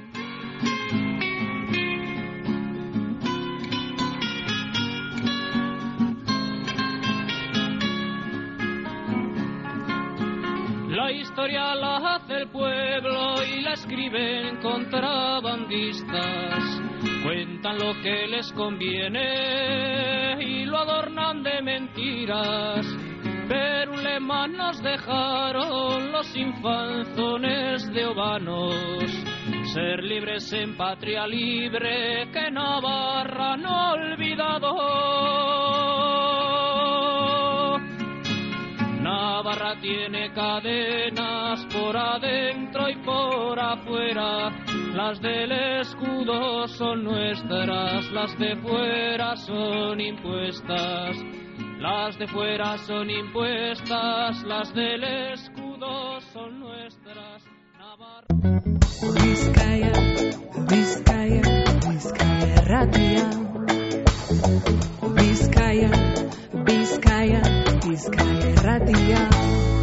La historia la hace el pueblo y la escriben contrabandistas. Cuentan lo que les conviene y lo adornan de mentiras. Pero un lema nos dejaron los infanzones de Obanos: ser libres en patria libre que Navarra no ha olvidado. Navarra tiene cadenas por adentro y por afuera. Las del escudo son nuestras, las de fuera son impuestas. Las de fuera son impuestas, las del escudo son nuestras. Navarra. Bizkaia, Bizkaia, Bizkaia Erratia. Bizkaia, Bizkaia, Bizkaia Erratia.